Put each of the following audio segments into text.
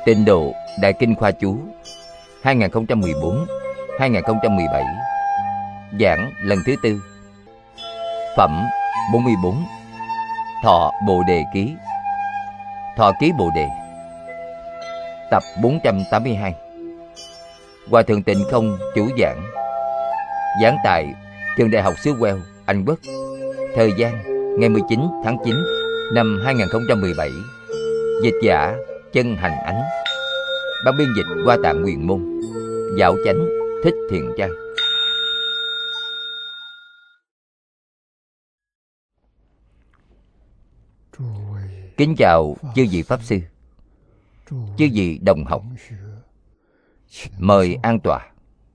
Tịnh Độ Đại Kinh Khoa Chú 2014-2017. Giảng lần thứ tư. Phẩm 44. Thọ Bồ Đề Ký. Thọ Ký Bồ Đề. Tập 482. Hòa Thượng Tịnh Không chủ giảng. Giảng tại Trường Đại học xứ Wales, Anh Quốc. Thời gian ngày 19 tháng 9 năm 2017. Dịch giả Chân Hành Ánh. Bản biên dịch Hoa Tạng Huyền Môn. Dạo Chánh Thích Thiện Trang. Kính chào chư vị Pháp Sư, chư vị đồng học. Mời an tọa.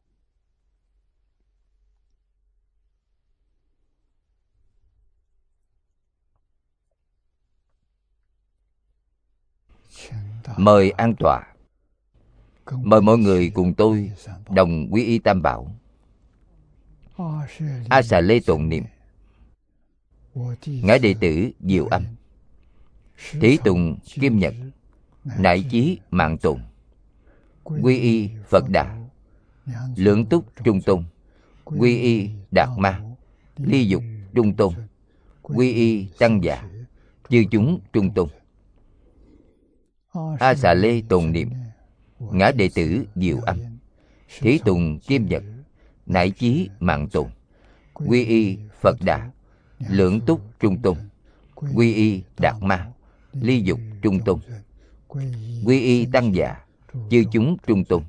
Mời an tọa. Mời mọi người cùng tôi đồng quy y Tam Bảo. A Xà Lê tụng niệm. Ngài đệ tử Diệu Âm, Thí Tùng Kim Nhật, Nại Chí Mạng Tùng, Quy y Phật Đà, Lưỡng Túc Trung Tôn, Quy y Đạt Ma, Ly Dục Trung Tôn, Quy y Tăng Già, chư chúng Trung Tôn. A Xà Lê tụng niệm. Ngã đệ tử Diệu Âm, Thí Tùng Kim Nhật, Nại Chí Mạng Tùng, Quy y Phật Đà, Lưỡng Túc Trung Tôn, Quy y Đạt Ma, Ly Dục Trung Tôn, Quy y Tăng Già, chư chúng Trung Tôn.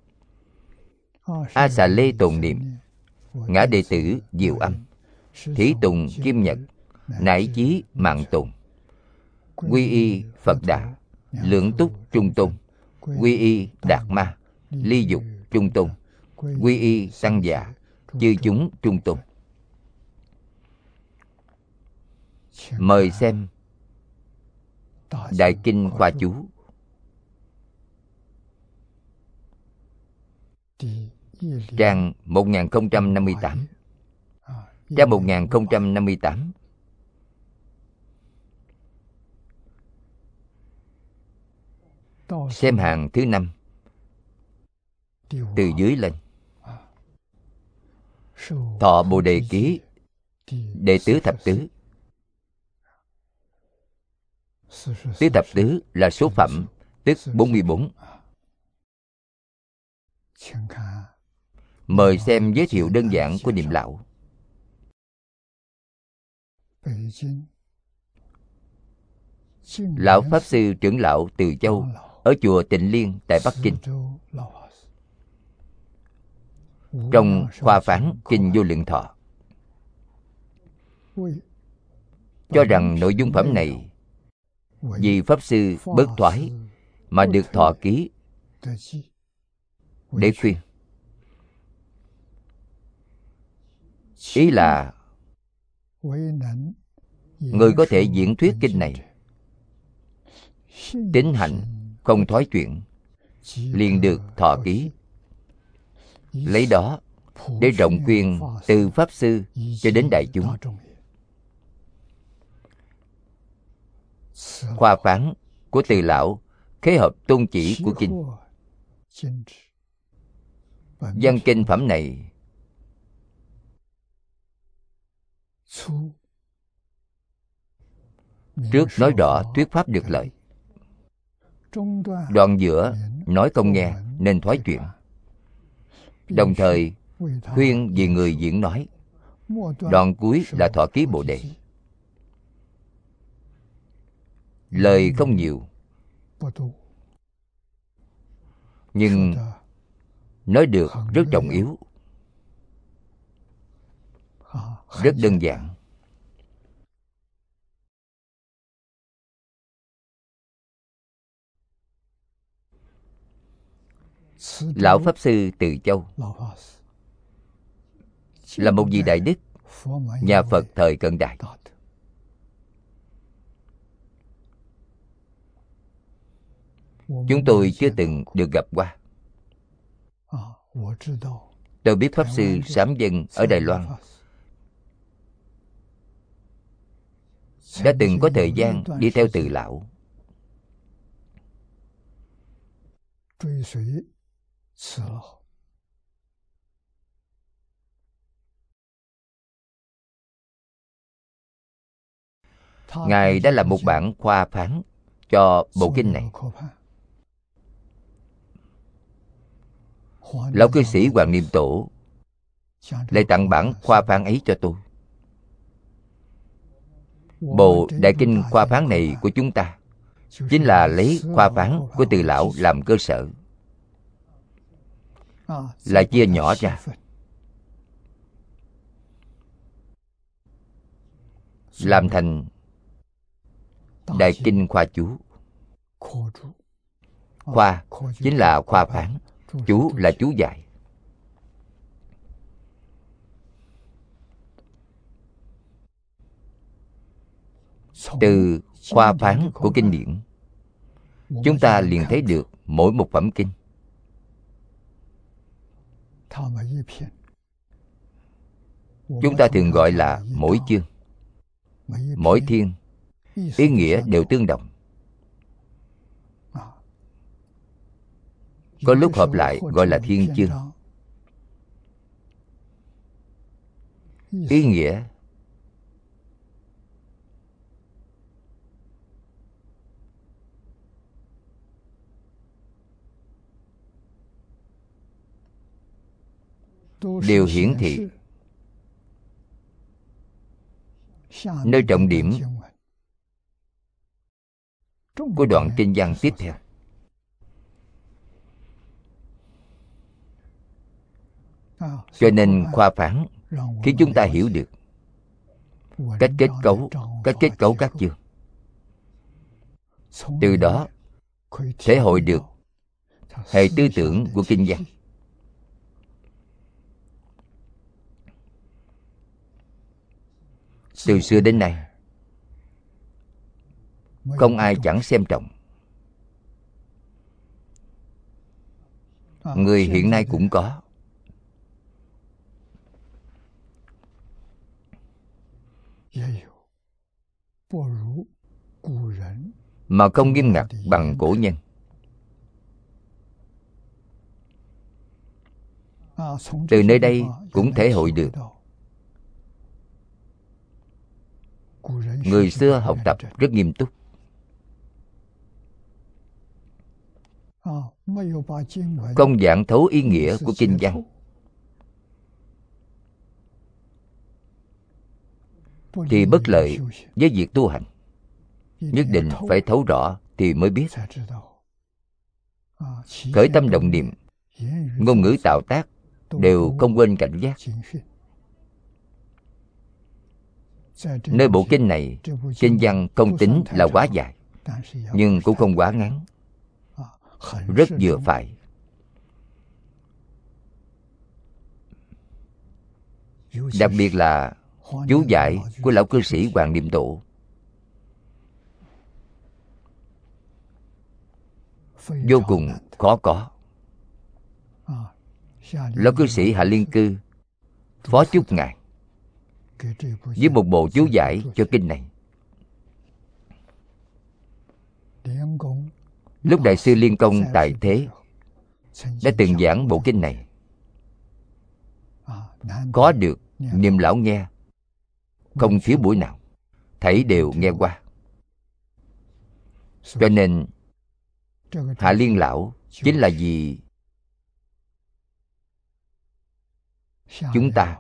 A Xà Lê tụng niệm. Ngã đệ tử Diệu Âm, Thí Tùng Kim Nhật, Nại Chí Mạng Tùng, Quy y Phật Đà, Lưỡng Túc Trung Tôn, Quy y Đạt Ma, Ly Dục Trung Tôn, Quy y Tăng Già, chư chúng Trung Tôn. Mời xem Đại Kinh Khoa Chú. Trang 1058. Trang 1058. Xem hàng thứ 5 từ dưới lên. Thọ Bồ Đề Ký, đệ tứ thập tứ. Tứ thập tứ là số phẩm, tức 44. Mời xem giới thiệu đơn giản của Niệm Lão. Lão Pháp Sư trưởng lão Từ Châu ở chùa Tịnh Liên tại Bắc Kinh, trong khoa phán Kinh Vô Lượng Thọ, cho rằng nội dung phẩm này vì Pháp Sư bớt thoái mà được thọ ký để khuyên. Ý là người có thể diễn thuyết kinh này, tín hạnh không thoái chuyển, liền được thọ ký. Lấy đó để rộng khuyên từ Pháp Sư cho đến đại chúng. Khoa phán của Từ Lão khế hợp tôn chỉ của kinh. Văn kinh phẩm này trước nói rõ thuyết pháp được lợi, đoạn giữa nói không nghe nên thoái chuyển, đồng thời khuyên vì người diễn nói. Đoạn cuối là thọ ký Bồ Đề. Lời không nhiều, nhưng nói được rất trọng yếu, rất đơn giản. Lão Pháp Sư Từ Châu là một vị đại đức, nhà Phật thời cận đại. Chúng tôi chưa từng được gặp qua. Tôi biết Pháp Sư Sám Dân ở Đài Loan đã từng có thời gian đi theo Từ Lão. Ngài đã làm một bản khoa phán cho bộ kinh này. Lão cư sĩ Hoàng Niệm Tổ lại tặng bản khoa phán ấy cho tôi. Bộ đại kinh khoa phán này của chúng ta chính là lấy khoa phán của Từ Lão làm cơ sở, lại chia nhỏ ra, làm thành đại kinh khoa chú. Khoa chính là khoa phán, chú là chú giải. Từ khoa phán của kinh điển, chúng ta liền thấy được mỗi một phẩm kinh. Chúng ta thường gọi là mỗi chương, mỗi thiên, ý nghĩa đều tương đồng. Có lúc hợp lại gọi là thiên chương. Ý nghĩa đều hiển thị nơi trọng điểm của đoạn kinh văn tiếp theo. Cho nên khoa phán khiến chúng ta hiểu được cách kết cấu các chương. Từ đó thể hội được hệ tư tưởng của kinh văn. Từ xưa đến nay, không ai chẳng xem trọng. Người hiện nay cũng có. Mà không nghiêm ngặt bằng cổ nhân. Từ nơi đây cũng thể hội được người xưa học tập rất nghiêm túc, không giảng thấu ý nghĩa của kinh văn, thì bất lợi với việc tu hành. Nhất định phải thấu rõ thì mới biết. Khởi tâm động niệm, ngôn ngữ tạo tác đều không quên cảnh giác. Nơi bộ kinh này, kinh văn không tính là quá dài, nhưng cũng không quá ngắn, rất vừa phải. Đặc biệt là chú giải của lão cư sĩ Hoàng Niệm Tổ, vô cùng khó có. Lão cư sĩ Hạ Liên Cư phó chúc ngài với một bộ chú giải cho kinh này. Lúc Đại sư Liên Công tại thế đã từng giảng bộ kinh này, có được niệm lão nghe, không thiếu buổi nào, thảy đều nghe qua. Cho nên Hạ Liên lão chính là vì chúng ta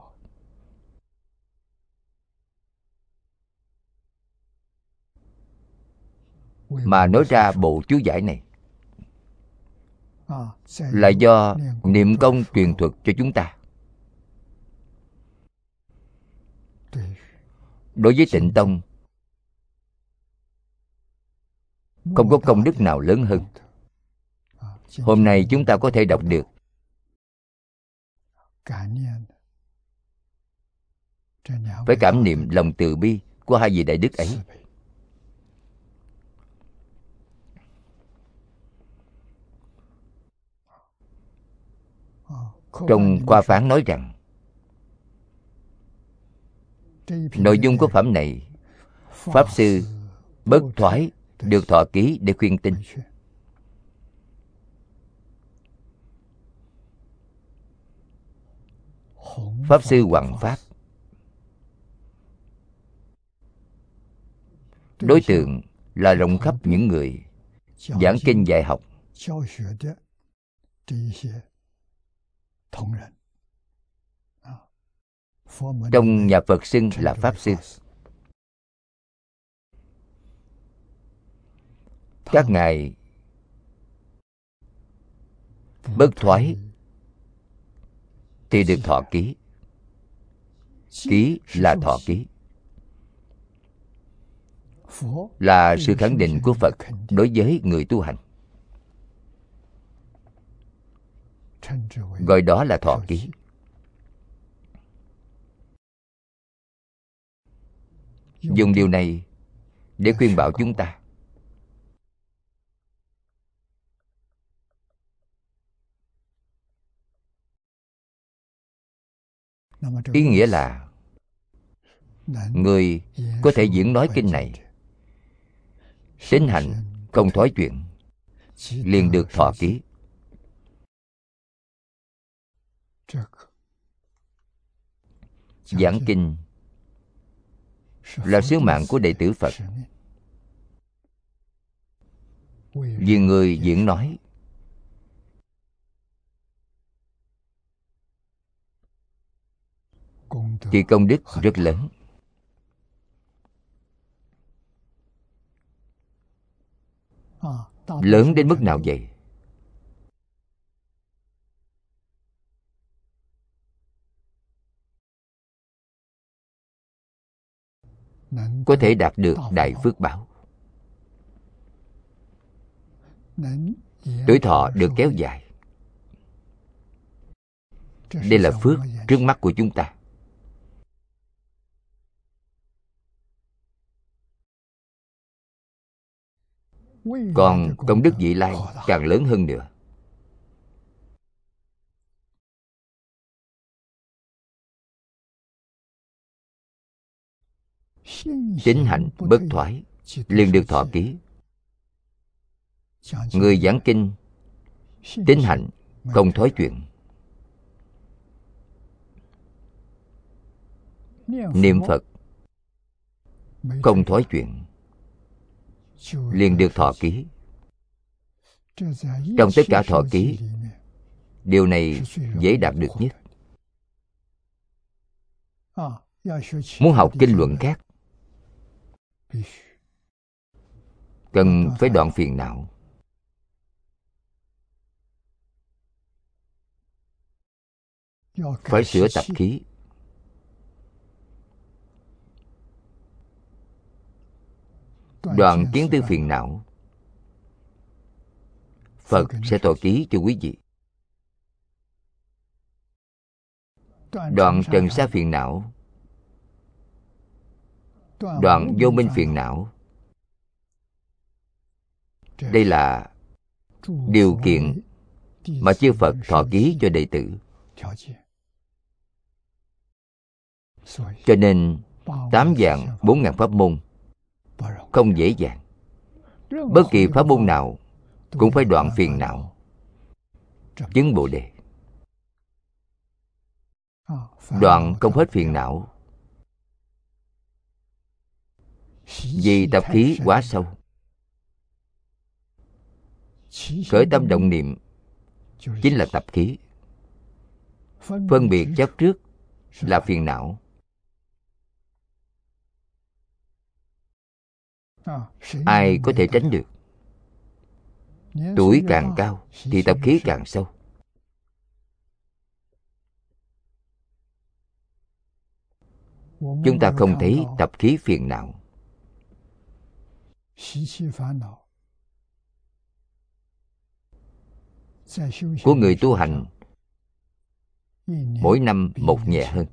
mà nói ra bộ chú giải này, là do niệm công truyền thuật cho chúng ta. Đối với Tịnh Tông, không có công đức nào lớn hơn. Hôm nay chúng ta có thể đọc được, phải cảm niệm lòng từ bi của hai vị đại đức ấy. Trong khoa phán nói rằng, nội dung của phẩm này, Pháp Sư bất thoái được thọ ký để khuyên tin. Pháp Sư Hoằng Pháp. Đối tượng là rộng khắp những người giảng kinh dạy học. Trong nhà Phật xưng là Pháp Sư. Các ngài bất thoái thì được thọ ký. Ký là thọ ký, là sự khẳng định của Phật đối với người tu hành, gọi đó là thọ ký. Dùng điều này để khuyên bảo chúng ta. Ý nghĩa là người có thể diễn nói kinh này, tín hạnh không thói chuyện, liền được thọ ký. Giảng kinh là sứ mạng của đệ tử Phật. Vì người diễn nói thì công đức rất lớn. Lớn đến mức nào vậy? Có thể đạt được đại phước báo. Tuổi thọ được kéo dài. Đây là phước trước mắt của chúng ta. Còn công đức vị lai càng lớn hơn nữa. Tín hạnh bất thoái liền được thọ ký. Người giảng kinh tín hạnh không thói chuyện, niệm Phật không thói chuyện, liền được thọ ký. Trong tất cả thọ ký, điều này dễ đạt được nhất. Muốn học kinh luận khác, cần phải đoạn phiền não. Phải sửa tập khí. Đoạn kiến tư phiền não, Phật sẽ thọ ký cho quý vị. Đoạn trần sa phiền não, đoạn vô minh phiền não. Đây là điều kiện mà chư Phật thọ ký cho đệ tử. Cho nên 8 vạn 4 ngàn pháp môn không dễ dàng. Bất kỳ pháp môn nào cũng phải đoạn phiền não, chứng Bồ Đề. Đoạn không hết phiền não vì tập khí quá sâu. Khởi tâm động niệm chính là tập khí. Phân biệt chấp trước là phiền não. Ai có thể tránh được? Tuổi càng cao thì tập khí càng sâu. Chúng ta không thấy tập khí phiền não. Của người tu hành mỗi năm một nhẹ hơn.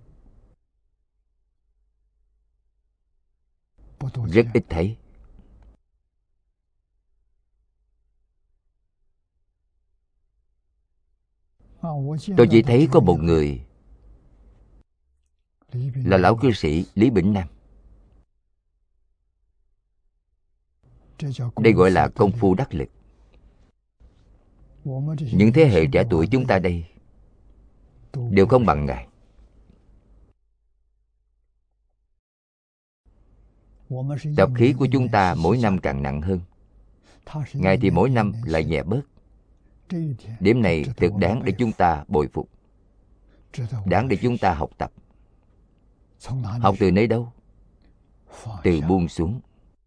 Rất ít thấy. Tôi chỉ thấy có một người là lão cư sĩ Lý Bỉnh Nam. Đây gọi là công phu đắc lực. Những thế hệ trẻ tuổi chúng ta đây đều không bằng ngài. Tập khí của chúng ta mỗi năm càng nặng hơn. Ngài thì mỗi năm lại nhẹ bớt. Điểm này thực đáng để chúng ta bội phục, đáng để chúng ta học tập. Học từ nơi đâu? Từ buông xuống.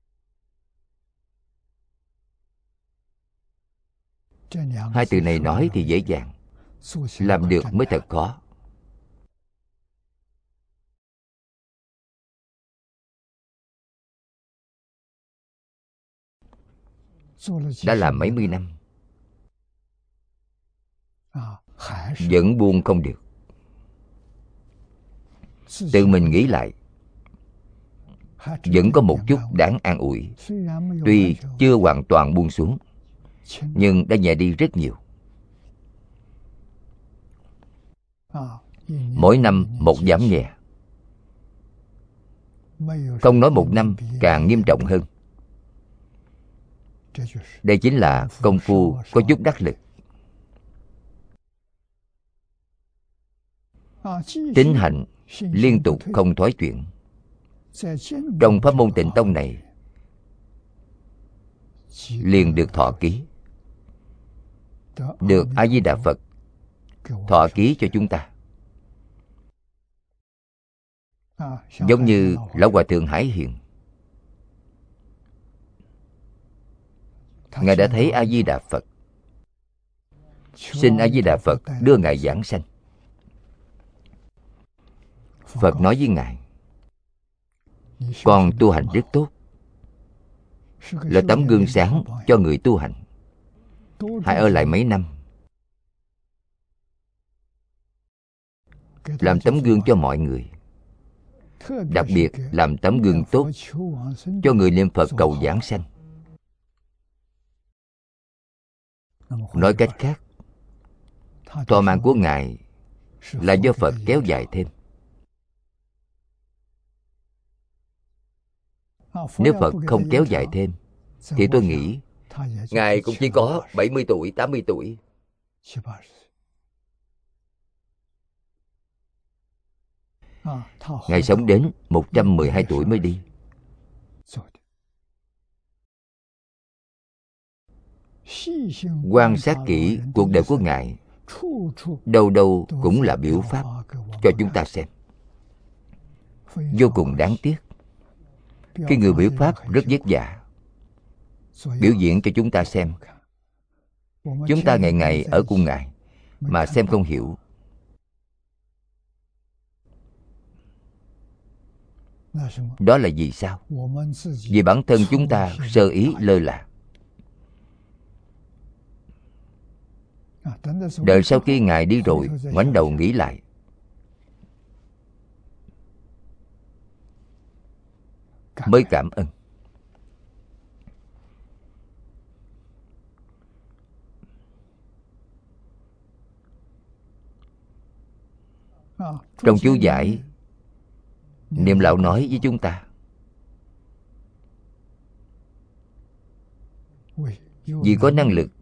Hai từ này nói thì dễ dàng, làm được mới thật khó. Đã làm mấy mươi năm, vẫn buông không được. Tự mình nghĩ lại, vẫn có một chút đáng an ủi. Tuy chưa hoàn toàn buông xuống, nhưng đã nhẹ đi rất nhiều. Mỗi năm một giảm nhẹ. Không nói một năm càng nghiêm trọng hơn. Đây chính là công phu có chút đắc lực. Tín hạnh liên tục không thoái chuyển. Trong pháp môn Tịnh Tông này liền được thọ ký, được A Di Đà Phật thọ ký cho chúng ta. Giống như Lão Hòa Thượng Hải Hiền, Ngài đã thấy A Di Đà Phật, xin A Di Đà Phật đưa Ngài giảng sanh. Phật nói với Ngài, con tu hành rất tốt, là tấm gương sáng cho người tu hành. Hãy ở lại mấy năm, làm tấm gương cho mọi người. Đặc biệt làm tấm gương tốt cho người niệm Phật cầu giảng sanh. Nói cách khác, thọ mạng của Ngài là do Phật kéo dài thêm. Nếu Phật không kéo dài thêm, thì tôi nghĩ Ngài cũng chỉ có 70 tuổi, 80 tuổi. Ngài sống đến 112 tuổi mới đi. Quan sát kỹ cuộc đời của Ngài, đâu đâu cũng là biểu pháp cho chúng ta xem. Vô cùng đáng tiếc, khi người biểu pháp rất vất vả, biểu diễn cho chúng ta xem. Chúng ta ngày ngày ở cùng Ngài mà xem không hiểu. Đó là vì sao? Vì bản thân chúng ta sơ ý lơ là. Đợi sau khi Ngài đi rồi, ngoảnh đầu nghĩ lại, mới cảm ơn. Trong chú giải, Niệm Lão nói với chúng ta, vì có năng lực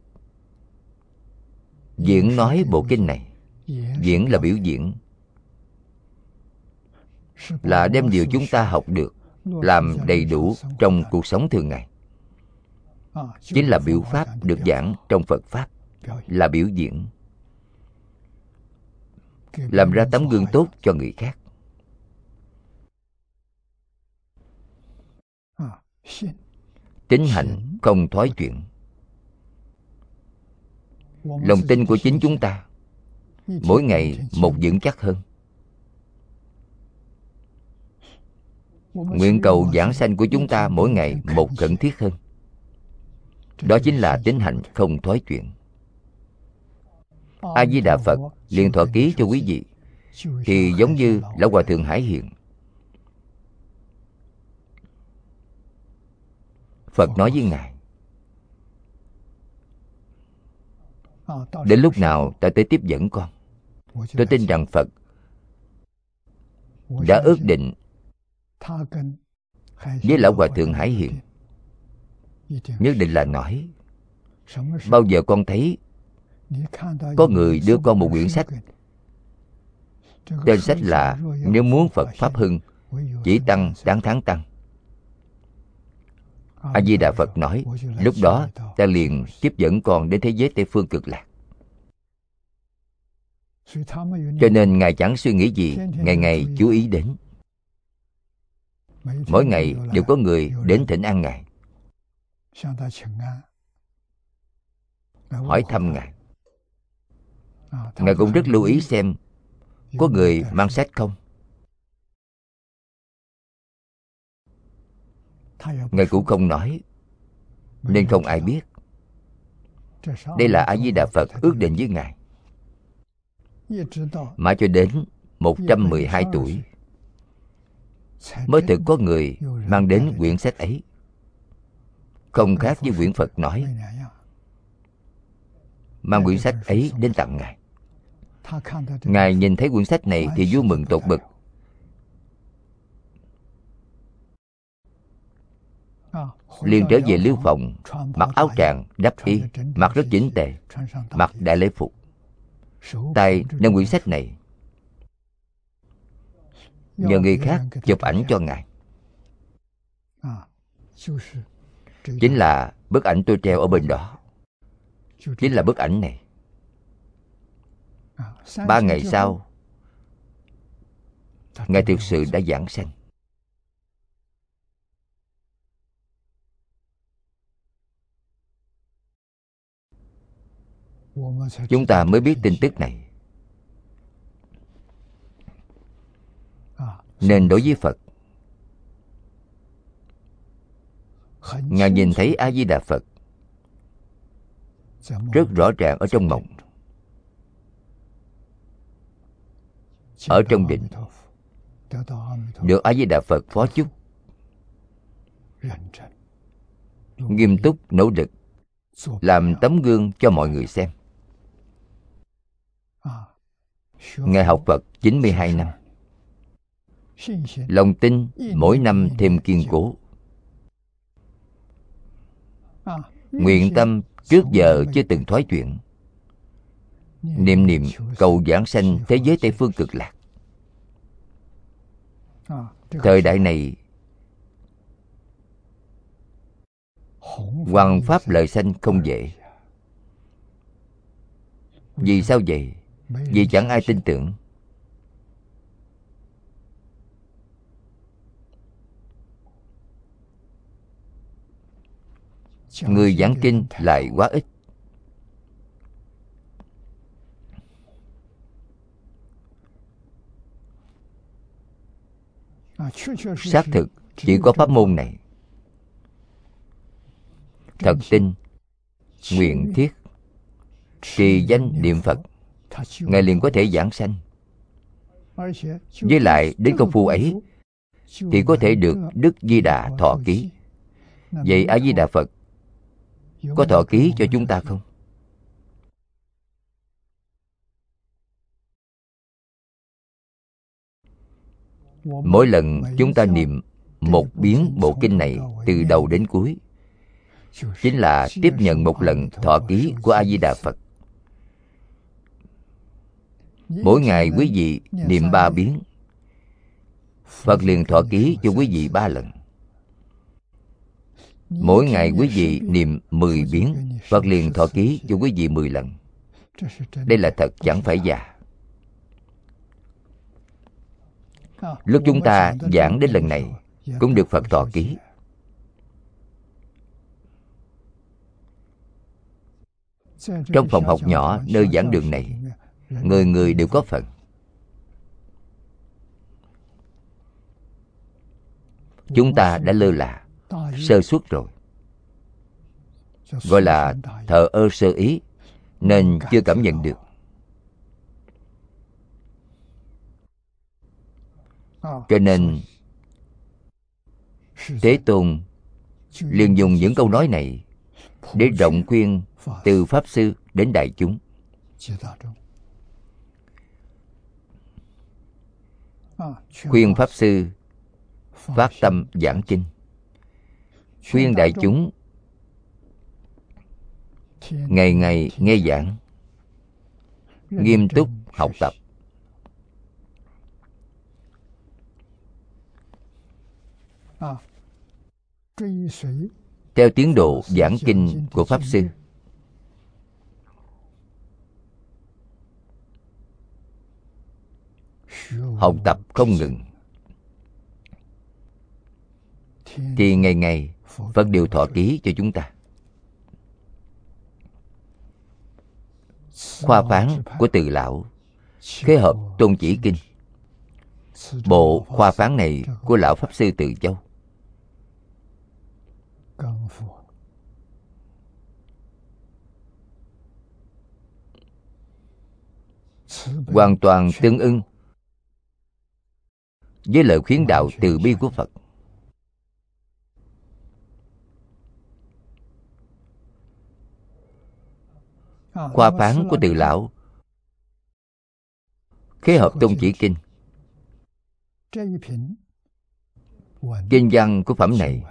diễn nói bộ kinh này. Diễn là biểu diễn, là đem điều chúng ta học được làm đầy đủ trong cuộc sống thường ngày. Chính là biểu pháp được giảng trong Phật Pháp, là biểu diễn, làm ra tấm gương tốt cho người khác. Tín hạnh không thoái chuyển. Lòng tin của chính chúng ta mỗi ngày một vững chắc hơn. Nguyện cầu giảng sanh của chúng ta mỗi ngày một khẩn thiết hơn. Đó chính là tín hạnh không thoái chuyển. A Di Đà Phật liền thọ ký cho quý vị, thì giống như Lão Hòa Thượng Hải Hiền. Phật nói với Ngài, đến lúc nào ta tới tiếp dẫn con? Tôi tin rằng Phật đã ước định với Lão Hòa Thượng Hải Hiền, nhất định là nói, bao giờ con thấy có người đưa con một quyển sách, tên sách là Nếu muốn Phật Pháp hưng, chỉ tăng đáng tháng tăng, A Di Đà Phật nói, lúc đó ta liền tiếp dẫn con đến thế giới Tây Phương Cực Lạc. Cho nên Ngài chẳng suy nghĩ gì, ngày ngày chú ý đến. Mỗi ngày đều có người đến thỉnh an Ngài, hỏi thăm Ngài. Ngài cũng rất lưu ý xem có người mang sách không. Ngài cũng không nói, nên không ai biết. Đây là A Di Đà Phật ước định với Ngài. Mãi cho đến 112 tuổi mới thực có người mang đến quyển sách ấy. Không khác với quyển Phật nói, mang quyển sách ấy đến tặng Ngài. Ngài nhìn thấy quyển sách này thì vui mừng tột bực. Liền trở về lưu phòng, mặc áo tràng đắp y, mặc rất chỉnh tề, mặc đại lễ phục, tay nâng quyển sách này, nhờ người khác chụp ảnh cho Ngài. Chính là bức ảnh tôi treo ở bên đó, chính là bức ảnh này. 3 ngày sau, Ngài thực sự đã giảng sanh. Chúng ta mới biết tin tức này. Nên đối với Phật, Ngài nhìn thấy A Di Đà Phật rất rõ ràng ở trong mộng, ở trong định, được A Di Đà Phật phó chúc, nghiêm túc nỗ lực, làm tấm gương cho mọi người xem. Ngài học Phật 92 năm, lòng tin mỗi năm thêm kiên cố. Nguyện tâm trước giờ chưa từng thoái chuyển, niệm niệm cầu giảng sanh thế giới Tây Phương Cực Lạc. Thời đại này, hoằng pháp lợi sanh không dễ. Vì sao vậy? Vì chẳng ai tin tưởng. Người giảng kinh lại quá ít. Xác thực chỉ có pháp môn này. Thật tin, nguyện thiết, trì danh niệm Phật, Ngài liền có thể giảng sanh. Với lại đến công phu ấy thì có thể được Đức Di Đà thọ ký. Vậy A Di Đà Phật có thọ ký cho chúng ta không? Mỗi lần chúng ta niệm một biến bộ kinh này từ đầu đến cuối, chính là tiếp nhận một lần thọ ký của A Di Đà Phật. Mỗi ngày quý vị niệm 3 biến, Phật liền thọ ký cho quý vị 3 lần. Mỗi ngày quý vị niệm 10 biến, Phật liền thọ ký cho quý vị 10 lần. Đây là thật, chẳng phải giả. Lúc chúng ta giảng đến lần này cũng được Phật thọ ký. Trong phòng học nhỏ nơi giảng đường này, người người đều có phần. Chúng ta đã lơ là, sơ suất rồi, gọi là thờ ơ sơ ý, nên chưa cảm nhận được. Cho nên Thế Tôn liền dùng những câu nói này để rộng khuyên từ Pháp Sư đến đại chúng. Khuyên Pháp Sư phát tâm giảng kinh, khuyên đại chúng ngày ngày nghe giảng, nghiêm túc học tập. theo tiến độ giảng kinh của Pháp Sư. Học tập không ngừng, thì ngày ngày Phật đều thọ ký cho chúng ta. Khoa phán của Từ Lão, Khế Hợp Tôn Chỉ Kinh. Bộ khoa phán này của Lão Pháp Sư Từ Châu hoàn toàn tương ưng với lời khuyến đạo từ bi của Phật. Khoa phán của Từ Lão, Khế Hợp Tôn Chỉ Kinh. Kinh văn của phẩm này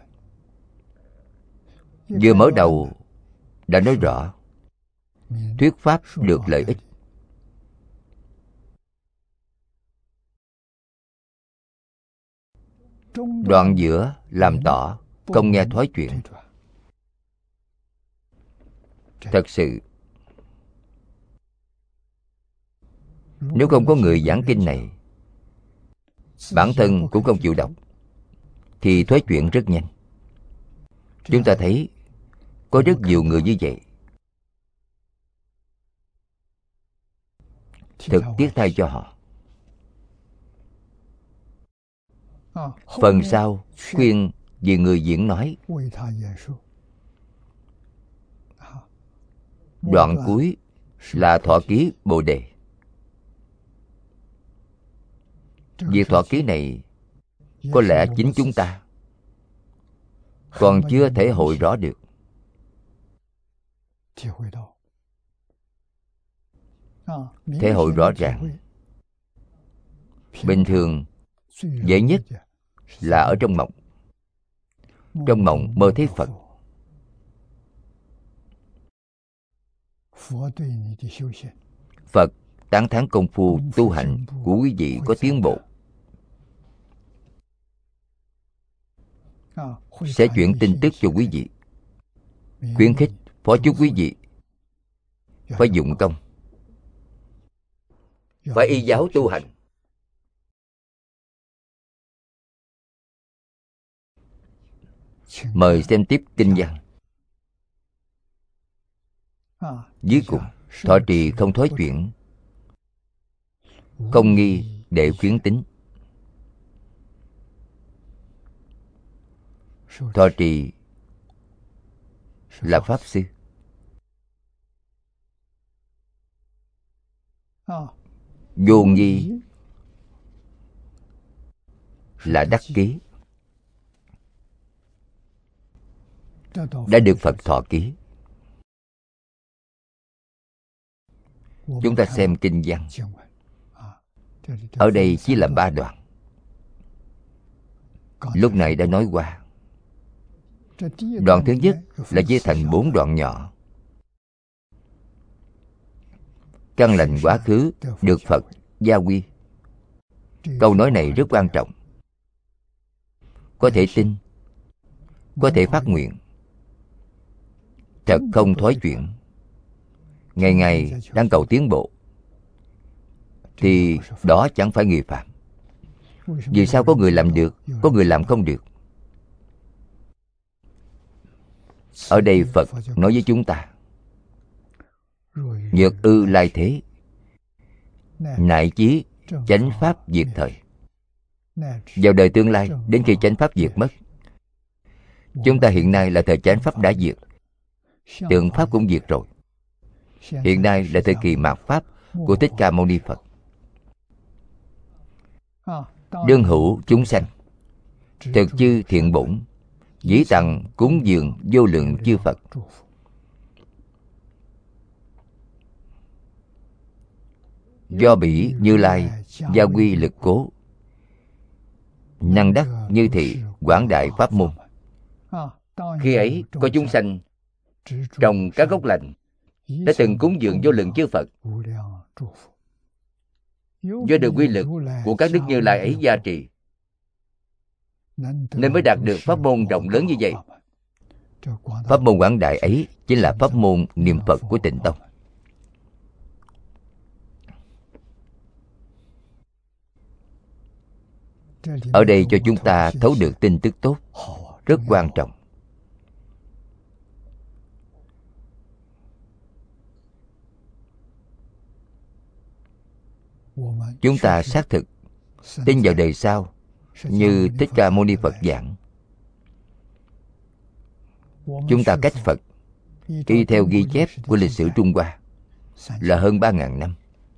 vừa mở đầu đã nói rõ thuyết pháp được lợi ích. Đoạn giữa làm tỏ không nghe thói chuyện. Thật sự, nếu không có người giảng kinh này, bản thân cũng không chịu đọc, thì thói chuyện rất nhanh. Chúng ta thấy có rất nhiều người như vậy. Thực tiếc thay cho họ. Phần sau khuyên vì người diễn nói. Đoạn cuối là thọ ký Bồ Đề. Việc thọ ký này có lẽ chính chúng ta còn chưa thể hội rõ được. Thể hội rõ ràng. Bình thường dễ nhất là ở trong mộng. Trong mộng mơ thấy Phật. Phật tán thán công phu tu hành của quý vị có tiến bộ, sẽ chuyển tin tức cho quý vị, khuyến khích, phó chúc quý vị phải dụng công, phải y giáo tu hành. Mời xem tiếp kinh văn. Dưới cùng, thọ trì không thói chuyển, không nghi để khuyến tín. Thọ trì là Pháp Sư. Vô nghi là đắc ký, đã được Phật thọ ký. Chúng ta xem kinh văn. Ở đây chỉ là 3 đoạn. Lúc này đã nói qua. Đoạn thứ nhất là chia thành 4 đoạn nhỏ. Căn lành quá khứ được Phật gia quy. Câu nói này rất quan trọng. Có thể tin, có thể phát nguyện, thật không thói chuyển, ngày ngày đang cầu tiến bộ, thì đó chẳng phải người phạm. Vì sao có người làm được, có người làm không được? Ở đây Phật nói với chúng ta, nhược ư lai thế, nại chí chánh pháp diệt thời. Vào đời tương lai, đến khi chánh pháp diệt mất. Chúng ta hiện nay là thời chánh pháp đã diệt, tượng pháp cũng diệt rồi. Hiện nay là thời kỳ mạt pháp của Thích Ca Mâu Ni Phật. Đương hữu chúng sanh, thực chư thiện bổn, dĩ tặng cúng dường vô lượng chư Phật. Do bỉ Như Lai gia quy lực cố, năng đắc như thị quảng đại pháp môn. Khi ấy có chúng sanh trồng các gốc lành, đã từng cúng dường vô lượng chư Phật. Do được quy lực của các đức Như Lai ấy gia trì, nên mới đạt được pháp môn rộng lớn như vậy. Pháp môn Quảng Đại ấy chính là pháp môn niệm Phật của Tịnh Tông. Ở đây cho chúng ta thấu được tin tức tốt, rất quan trọng. Chúng ta xác thực tin vào đời sau như Thích Ca Mâu Ni Phật giảng. Chúng ta cách Phật y theo ghi chép của lịch sử Trung Hoa là hơn 3.000 năm.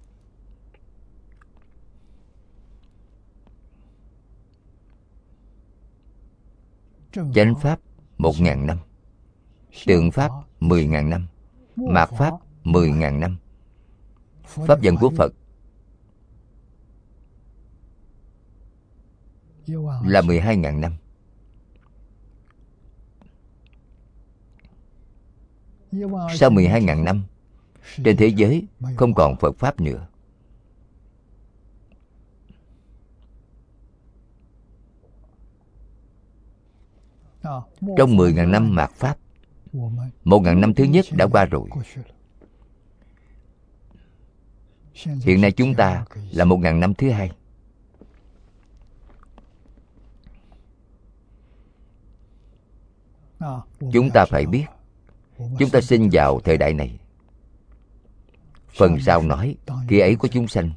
Chánh Pháp 1.000 năm, Tượng Pháp 10.000 năm, Mạt Pháp 10.000 năm, Pháp vận của Phật là 12.000 năm. Sau 12.000 năm, trên thế giới không còn Phật Pháp nữa. Trong 10.000 năm mạt Pháp, 1.000 năm thứ nhất đã qua rồi. Hiện nay chúng ta là 1.000 năm thứ hai. Chúng ta phải biết, chúng ta sinh vào thời đại này. Phần sau nói, khi ấy có chúng sanh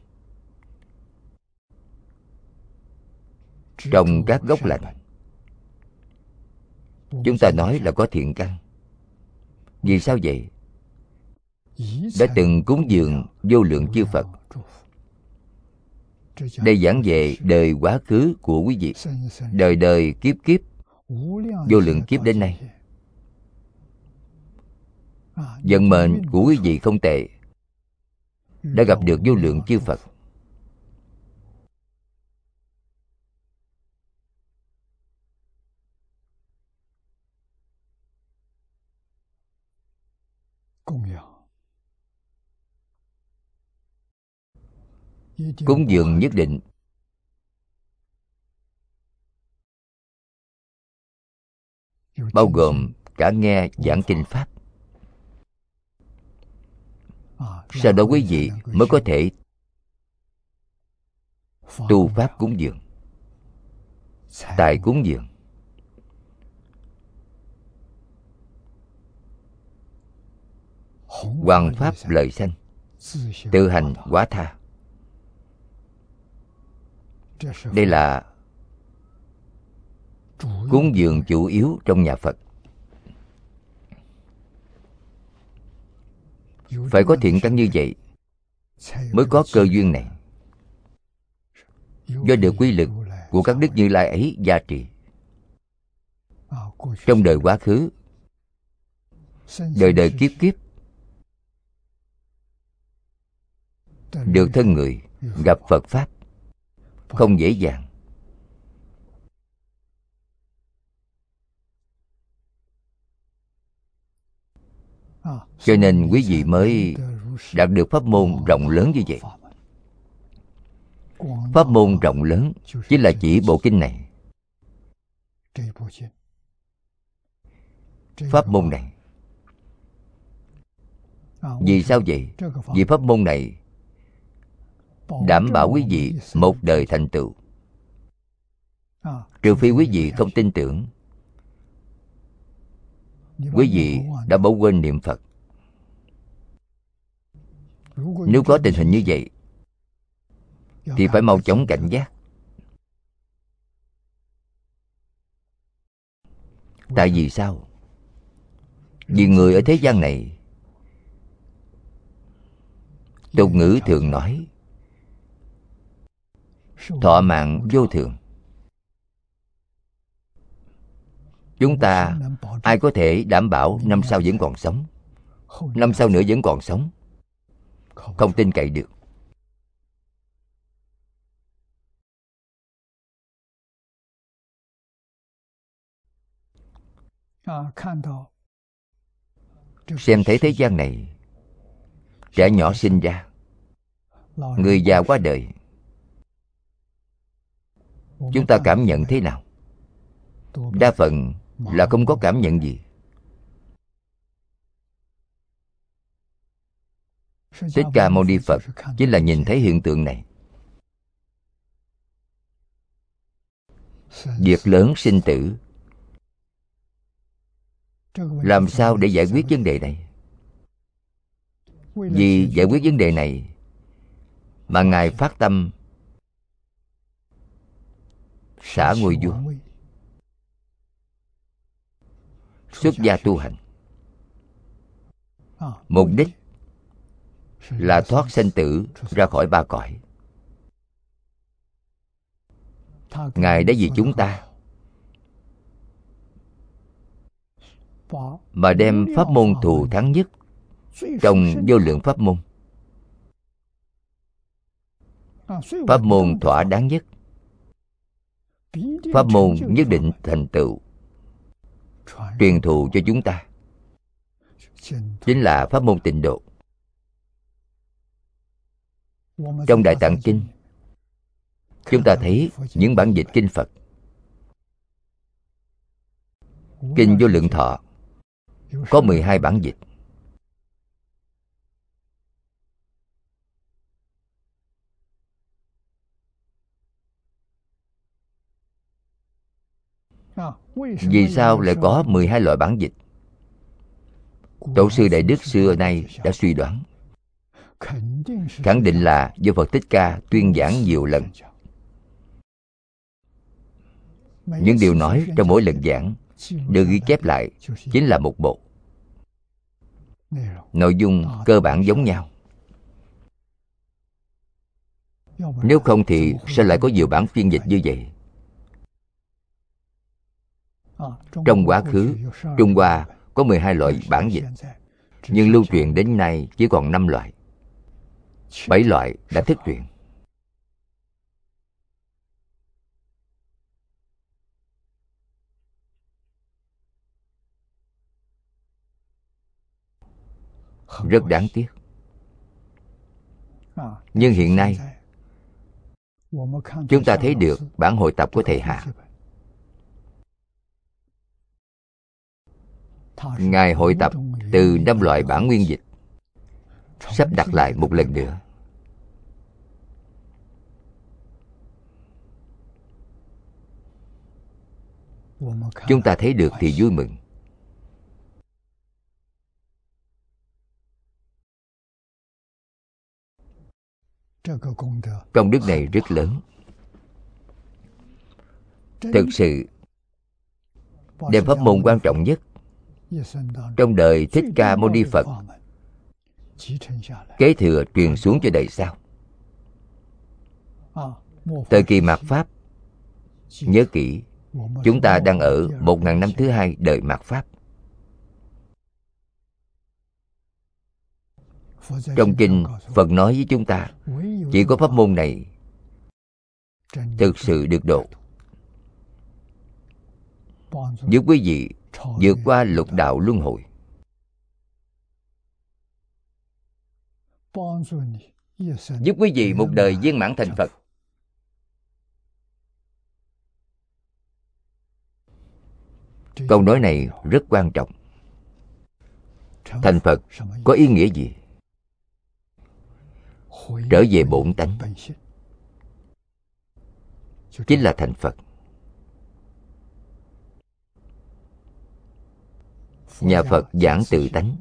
trồng các gốc lành. Chúng ta nói là có thiện căn. Vì sao vậy? Đã từng cúng dường vô lượng chư Phật. Đây giảng về đời quá khứ của quý vị, đời đời kiếp kiếp, vô lượng kiếp đến nay. Vận mệnh của quý vị không tệ, đã gặp được vô lượng chư Phật. Cúng dường nhất định bao gồm cả nghe giảng kinh Pháp. Sau đó quý vị mới có thể tu Pháp cúng dường, tài cúng dường. Hoằng Pháp lợi sanh, tự hành hóa tha. Đây là cúng dường chủ yếu trong nhà Phật. Phải có thiện căn như vậy mới có cơ duyên này. Do được quy lực của các Đức Như Lai ấy gia trì, trong đời quá khứ, đời đời kiếp kiếp, được thân người gặp Phật Pháp không dễ dàng. Cho nên quý vị mới đạt được pháp môn rộng lớn như vậy. Pháp môn rộng lớn chính là chỉ bộ kinh này. Pháp môn này. Vì sao vậy? Vì pháp môn này đảm bảo quý vị một đời thành tựu. Trừ phi quý vị không tin tưởng, quý vị đã bỏ quên niệm Phật. Nếu có tình hình như vậy thì phải mau chóng cảnh giác. Tại vì sao? Vì người ở thế gian này, tục ngữ thường nói thọ mạng vô thường. Chúng ta ai có thể đảm bảo năm sau vẫn còn sống, năm sau nữa vẫn còn sống? Không tin cậy được. Xem thấy thế gian này, trẻ nhỏ sinh ra, người già qua đời, chúng ta cảm nhận thế nào? Đa phần là không có cảm nhận gì. Thích Ca Mâu Ni Phật chính là nhìn thấy hiện tượng này. Việc lớn sinh tử, làm sao để giải quyết vấn đề này? Vì giải quyết vấn đề này mà Ngài phát tâm xả ngôi vua, xuất gia tu hành. Mục đích là thoát sanh tử ra khỏi ba cõi. Ngài đã vì chúng ta mà đem pháp môn thù thắng nhất trong vô lượng pháp môn, pháp môn thỏa đáng nhất, pháp môn nhất định thành tựu, truyền thụ cho chúng ta, chính là pháp môn Tịnh Độ. Trong Đại Tạng Kinh, chúng ta thấy những bản dịch kinh Phật. Kinh Vô Lượng Thọ có 12 bản dịch. Vì sao lại có 12 loại bản dịch? Tổ sư Đại Đức xưa nay đã suy đoán, khẳng định là do Phật Thích Ca tuyên giảng nhiều lần. Những điều nói trong mỗi lần giảng được ghi chép lại chính là một bộ. Nội dung cơ bản giống nhau. Nếu không thì sao lại có nhiều bản phiên dịch như vậy? Trong quá khứ, Trung Hoa có 12 loại bản dịch, nhưng lưu truyền đến nay chỉ còn 5 loại. 7 loại đã thất truyền. Rất đáng tiếc. Nhưng hiện nay, chúng ta thấy được bản hội tập của Thầy Hạ. Ngài hội tập từ 5 loại bản nguyên dịch, sắp đặt lại một lần nữa. Chúng ta thấy được thì vui mừng. Công đức này rất lớn. Thực sự đem pháp môn quan trọng nhất trong đời Thích Ca Mâu Ni Phật kế thừa truyền xuống cho đời sau. Thời kỳ mạt Pháp, nhớ kỹ, chúng ta đang ở 1000 năm thứ hai đời mạt Pháp. Trong kinh, Phật nói với chúng ta, chỉ có pháp môn này thực sự được độ, giúp quý vị vượt qua lục đạo luân hồi, giúp quý vị một đời viên mãn thành Phật. Câu nói này rất quan trọng. Thành Phật có ý nghĩa gì? Trở về bổn tánh, chính là thành Phật. Nhà Phật giảng tự tánh,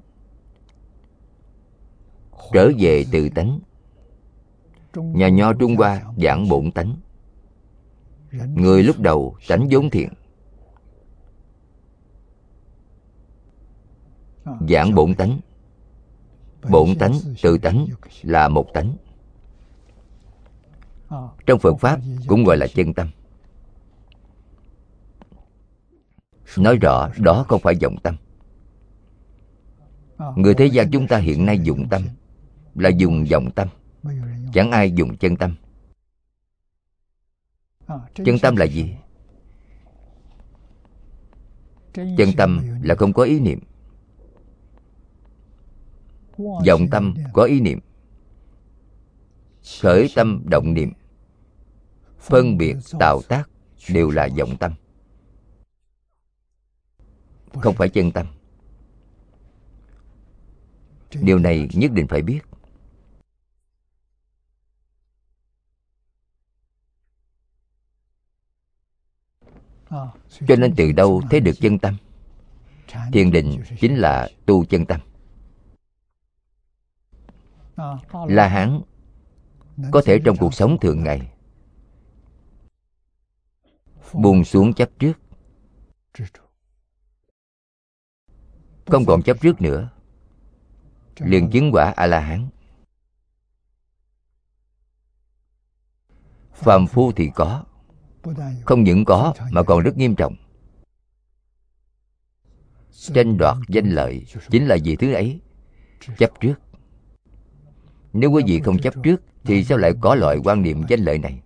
trở về tự tánh. Nhà Nho Trung Hoa giảng bổn tánh. Người lúc đầu tánh vốn thiện, giảng bổn tánh. Bổn tánh, tự tánh là một tánh. Trong Phật Pháp cũng gọi là chân tâm. Nói rõ đó không phải vọng tâm. Người thế gian chúng ta hiện nay dụng tâm là dùng vọng tâm, chẳng ai dùng chân tâm. Chân tâm là gì? Chân tâm là không có ý niệm. Vọng tâm có ý niệm. Khởi tâm động niệm, phân biệt tạo tác đều là vọng tâm, không phải chân tâm. Điều này nhất định phải biết. Cho nên từ đâu thấy được chân tâm? Thiền định chính là tu chân tâm. La Hán có thể trong cuộc sống thường ngày buông xuống chấp trước, không còn chấp trước nữa, liền chứng quả A-la-hán. Phàm phu thì có, không những có mà còn rất nghiêm trọng. Tranh đoạt danh lợi chính là vì thứ ấy, chấp trước. Nếu quý vị không chấp trước thì sao lại có loại quan niệm danh lợi này?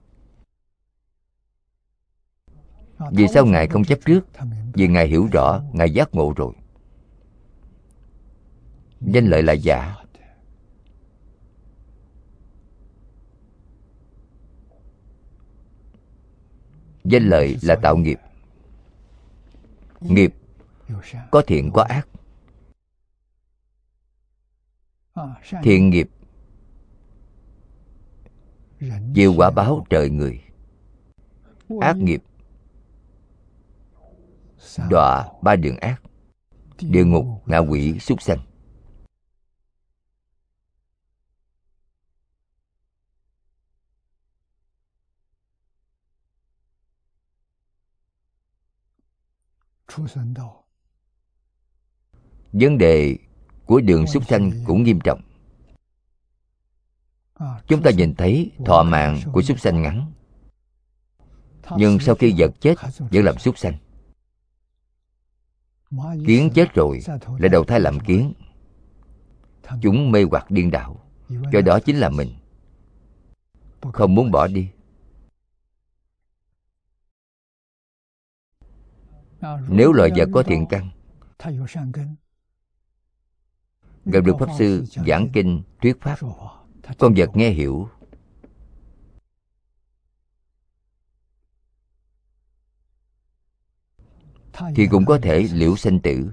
Vì sao Ngài không chấp trước? Vì Ngài hiểu rõ, Ngài giác ngộ rồi. Danh lợi là giả. Danh lợi là tạo nghiệp. Nghiệp có thiện có ác. Thiện nghiệp chịu quả báo trời người. Ác nghiệp đọa ba đường ác: địa ngục, ngạ quỷ, súc sanh. Vấn đề của đường súc sanh cũng nghiêm trọng. Chúng ta nhìn thấy thọ mạng của súc sanh ngắn, nhưng sau khi vật chết vẫn làm súc sanh. Kiến chết rồi lại đầu thai làm kiến. Chúng mê hoặc điên đảo, cho đó chính là mình, không muốn bỏ đi. Nếu loài vật có thiện căn, gặp được Pháp Sư giảng kinh thuyết Pháp, con vật nghe hiểu, thì cũng có thể liễu sanh tử.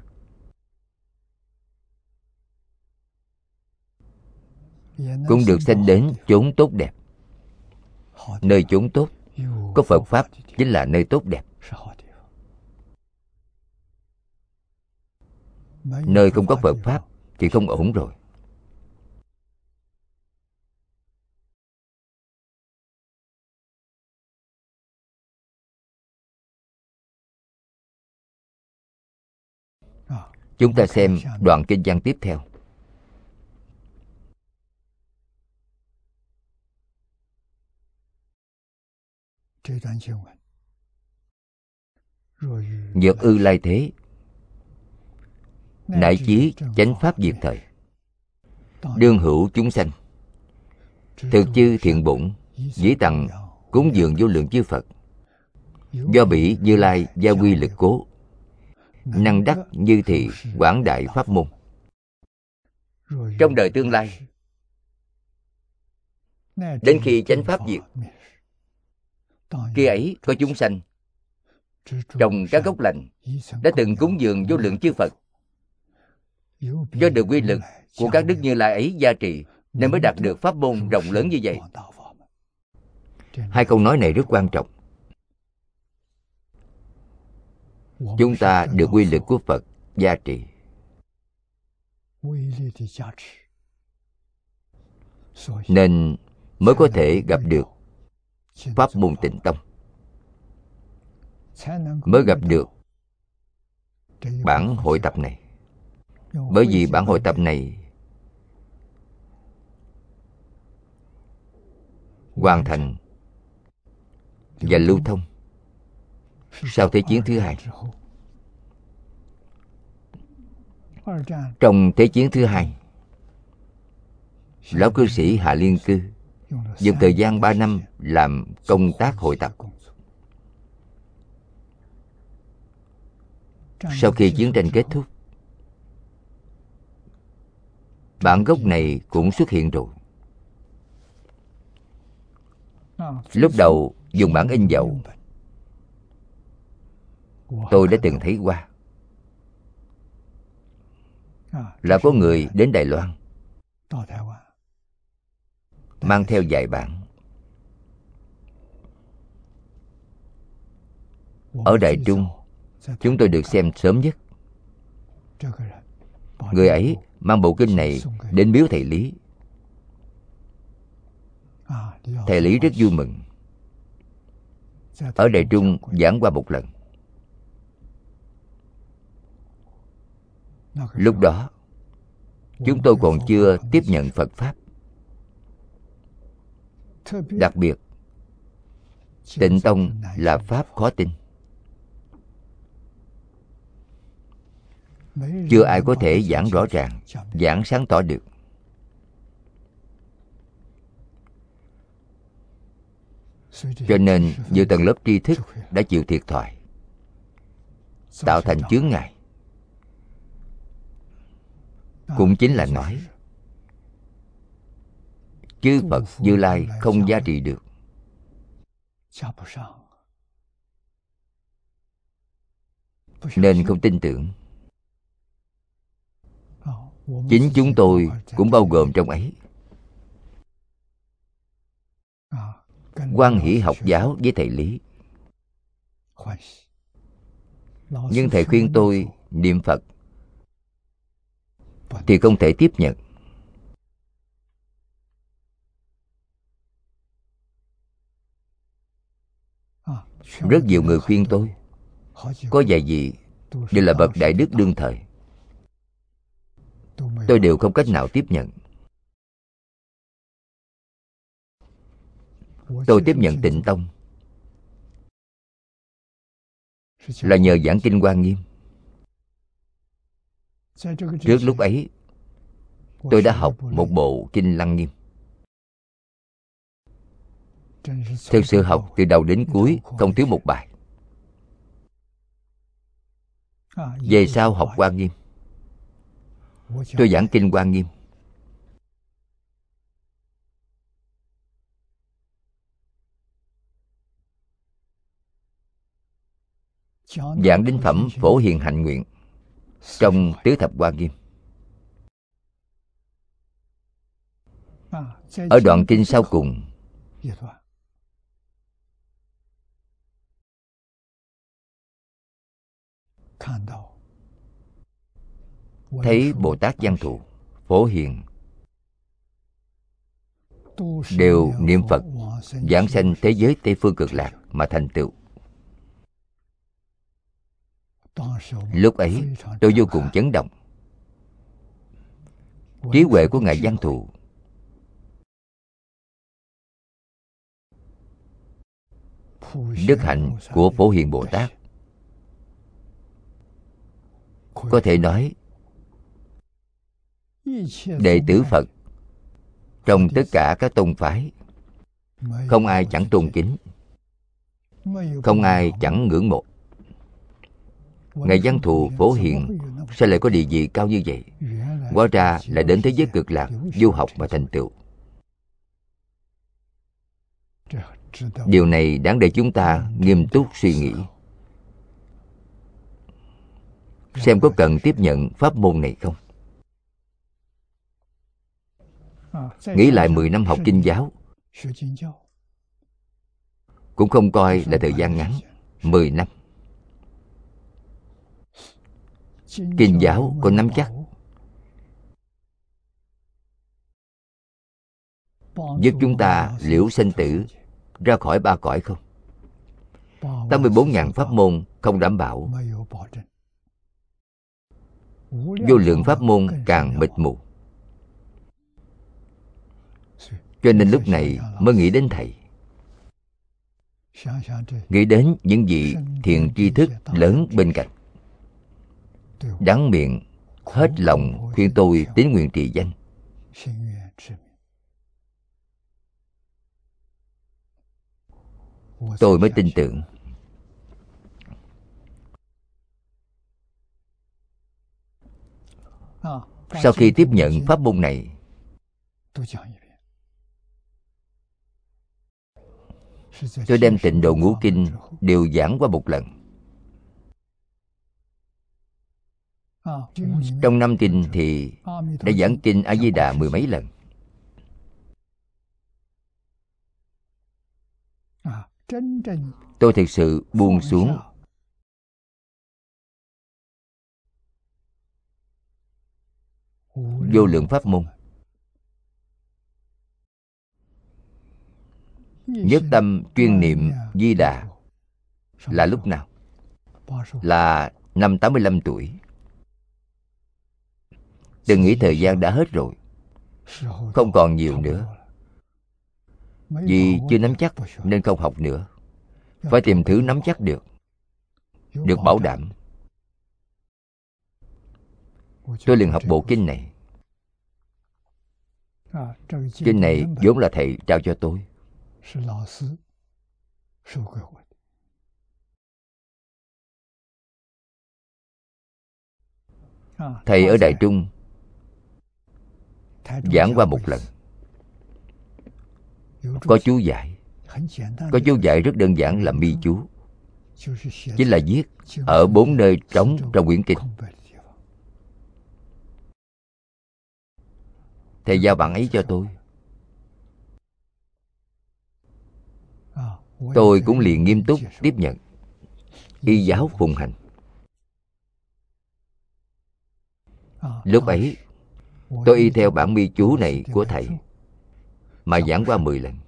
Cũng được sanh đến chốn tốt đẹp. Nơi chốn tốt có Phật Pháp chính là nơi tốt đẹp. Nơi không có Phật Pháp thì không ổn rồi. Chúng ta xem đoạn kinh văn tiếp theo. Nhược ư lai thế, nại chí chánh pháp diệt thời, đương hữu chúng sanh, thực chư thiện bổn, dĩ tặng cúng dường vô lượng chư Phật, do bỉ Như Lai gia quy lực cố, năng đắc như thị quảng đại pháp môn. Trong đời tương lai, đến khi chánh pháp diệt, khi ấy có chúng sanh trồng các gốc lành, đã từng cúng dường vô lượng chư Phật, do được quy lực của các đức Như Lai ấy gia trì, nên mới đạt được pháp môn rộng lớn như vậy. Hai câu nói này rất quan trọng. Chúng ta được quy lực của Phật gia trì, nên mới có thể gặp được pháp môn Tịnh Tông, mới gặp được bản hội tập này. Bởi vì bản hội tập này hoàn thành và lưu thông sau Thế chiến thứ hai. Trong Thế chiến thứ hai, lão cư sĩ Hạ Liên Cư dùng thời gian 3 năm làm công tác hội tập. Sau khi chiến tranh kết thúc, bản gốc này cũng xuất hiện rồi. Lúc đầu dùng bản in dầu, tôi đã từng thấy qua. Là có người đến Đài Loan mang theo vài bản. Ở Đại Trung, chúng tôi được xem sớm nhất. Người ấy mang bộ kinh này đến biếu thầy Lý. Thầy Lý rất vui mừng. Ở Đại Trung giảng qua một lần. Lúc đó chúng tôi còn chưa tiếp nhận Phật Pháp. Đặc biệt, Tịnh Tông là Pháp khó tin. Chưa ai có thể giảng rõ ràng, giảng sáng tỏ được. Cho nên nhiều tầng lớp tri thức đã chịu thiệt thòi, tạo thành chướng ngại. Cũng chính là nói chư Phật Như Lai không giá trị được. Nên không tin tưởng. Chính chúng tôi cũng bao gồm trong ấy. Hoan hỷ học giáo với thầy Lý. Nhưng thầy khuyên tôi niệm Phật thì không thể tiếp nhận. Rất nhiều người khuyên tôi, có vài vị đều là bậc đại đức đương thời. Tôi đều không cách nào tiếp nhận. Tôi tiếp nhận Tịnh Tông là nhờ giảng kinh Hoa Nghiêm. Trước lúc ấy, tôi đã học một bộ kinh Lăng Nghiêm. Thực sự học từ đầu đến cuối, không thiếu một bài. Về sau học Hoa Nghiêm, tôi giảng kinh Hoa Nghiêm. Giảng đến phẩm Phổ Hiền Hạnh Nguyện trong Tứ Thập Hoa Nghiêm. Ở đoạn kinh sau cùng, thấy Bồ Tát Văn Thù, Phổ Hiền đều niệm Phật giảng sanh thế giới Tây Phương Cực Lạc mà thành tựu. Lúc ấy tôi vô cùng chấn động. Trí huệ của Ngài Văn Thù đức hạnh của Phổ Hiền Bồ Tát, có thể nói đệ tử Phật trong tất cả các tông phái, không ai chẳng tôn kính, không ai chẳng ngưỡng mộ. Ngài Văn Thù Phổ Hiền sao lại có địa vị cao như vậy? Hóa ra là đến thế giới Cực Lạc du học mà thành tựu. Điều này đáng để chúng ta nghiêm túc suy nghĩ, xem có cần tiếp nhận pháp môn này không. Nghĩ lại 10 năm học kinh giáo cũng không coi là thời gian ngắn. 10 năm kinh giáo có nắm chắc giúp chúng ta liễu sanh tử, ra khỏi ba cõi không? 84.000 pháp môn không đảm bảo. Vô lượng pháp môn càng mịt mù. Cho nên lúc này mới nghĩ đến thầy, nghĩ đến những vị thiện tri thức lớn bên cạnh, đắng miệng hết lòng khuyên tôi tín nguyện trì danh. Tôi mới tin tưởng. Sau khi tiếp nhận pháp môn này, tôi đem Tịnh Độ Ngũ Kinh đều giảng qua một lần. Trong 5 kinh thì đã giảng kinh A Di Đà 10 mấy lần. Tôi thực sự buông xuống vô lượng pháp môn. Nhất tâm chuyên niệm Di Đà là lúc nào? Là năm 85 tuổi. Đừng nghĩ thời gian đã hết rồi, không còn nhiều nữa. Vì chưa nắm chắc nên không học nữa. Phải tìm thứ nắm chắc được bảo đảm. Tôi liền học bộ kinh này. Kinh này vốn là thầy trao cho tôi. Thầy ở Đài Trung giảng qua một lần. Có chú giải. Có chú giải rất đơn giản là mi chú. Chính là viết ở 4 nơi trống trong quyển kinh. Thầy giao bản ấy cho tôi. Tôi cũng liền nghiêm túc tiếp nhận, y giáo phụng hành. Lúc ấy tôi y theo bản mi chú này của thầy mà giảng qua 10 lần.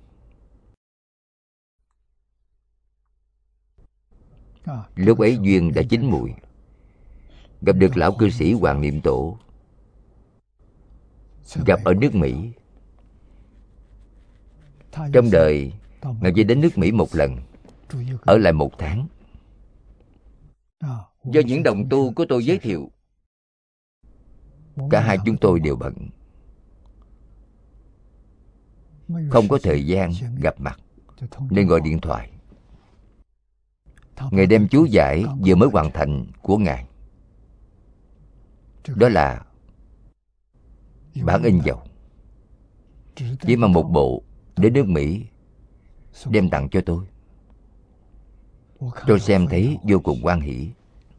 Lúc ấy duyên đã chín mùi, gặp được lão cư sĩ Hoàng Niệm Tổ, gặp ở nước Mỹ. Trong đời Ngài chỉ đến nước Mỹ một lần, ở lại 1 tháng. Do những đồng tu của tôi giới thiệu, cả hai chúng tôi đều bận, không có thời gian gặp mặt, nên gọi điện thoại. Ngài đem chú giải vừa mới hoàn thành của Ngài, đó là bản in dầu, chỉ mang một bộ đến nước Mỹ, đem tặng cho tôi. Tôi xem thấy vô cùng hoan hỷ.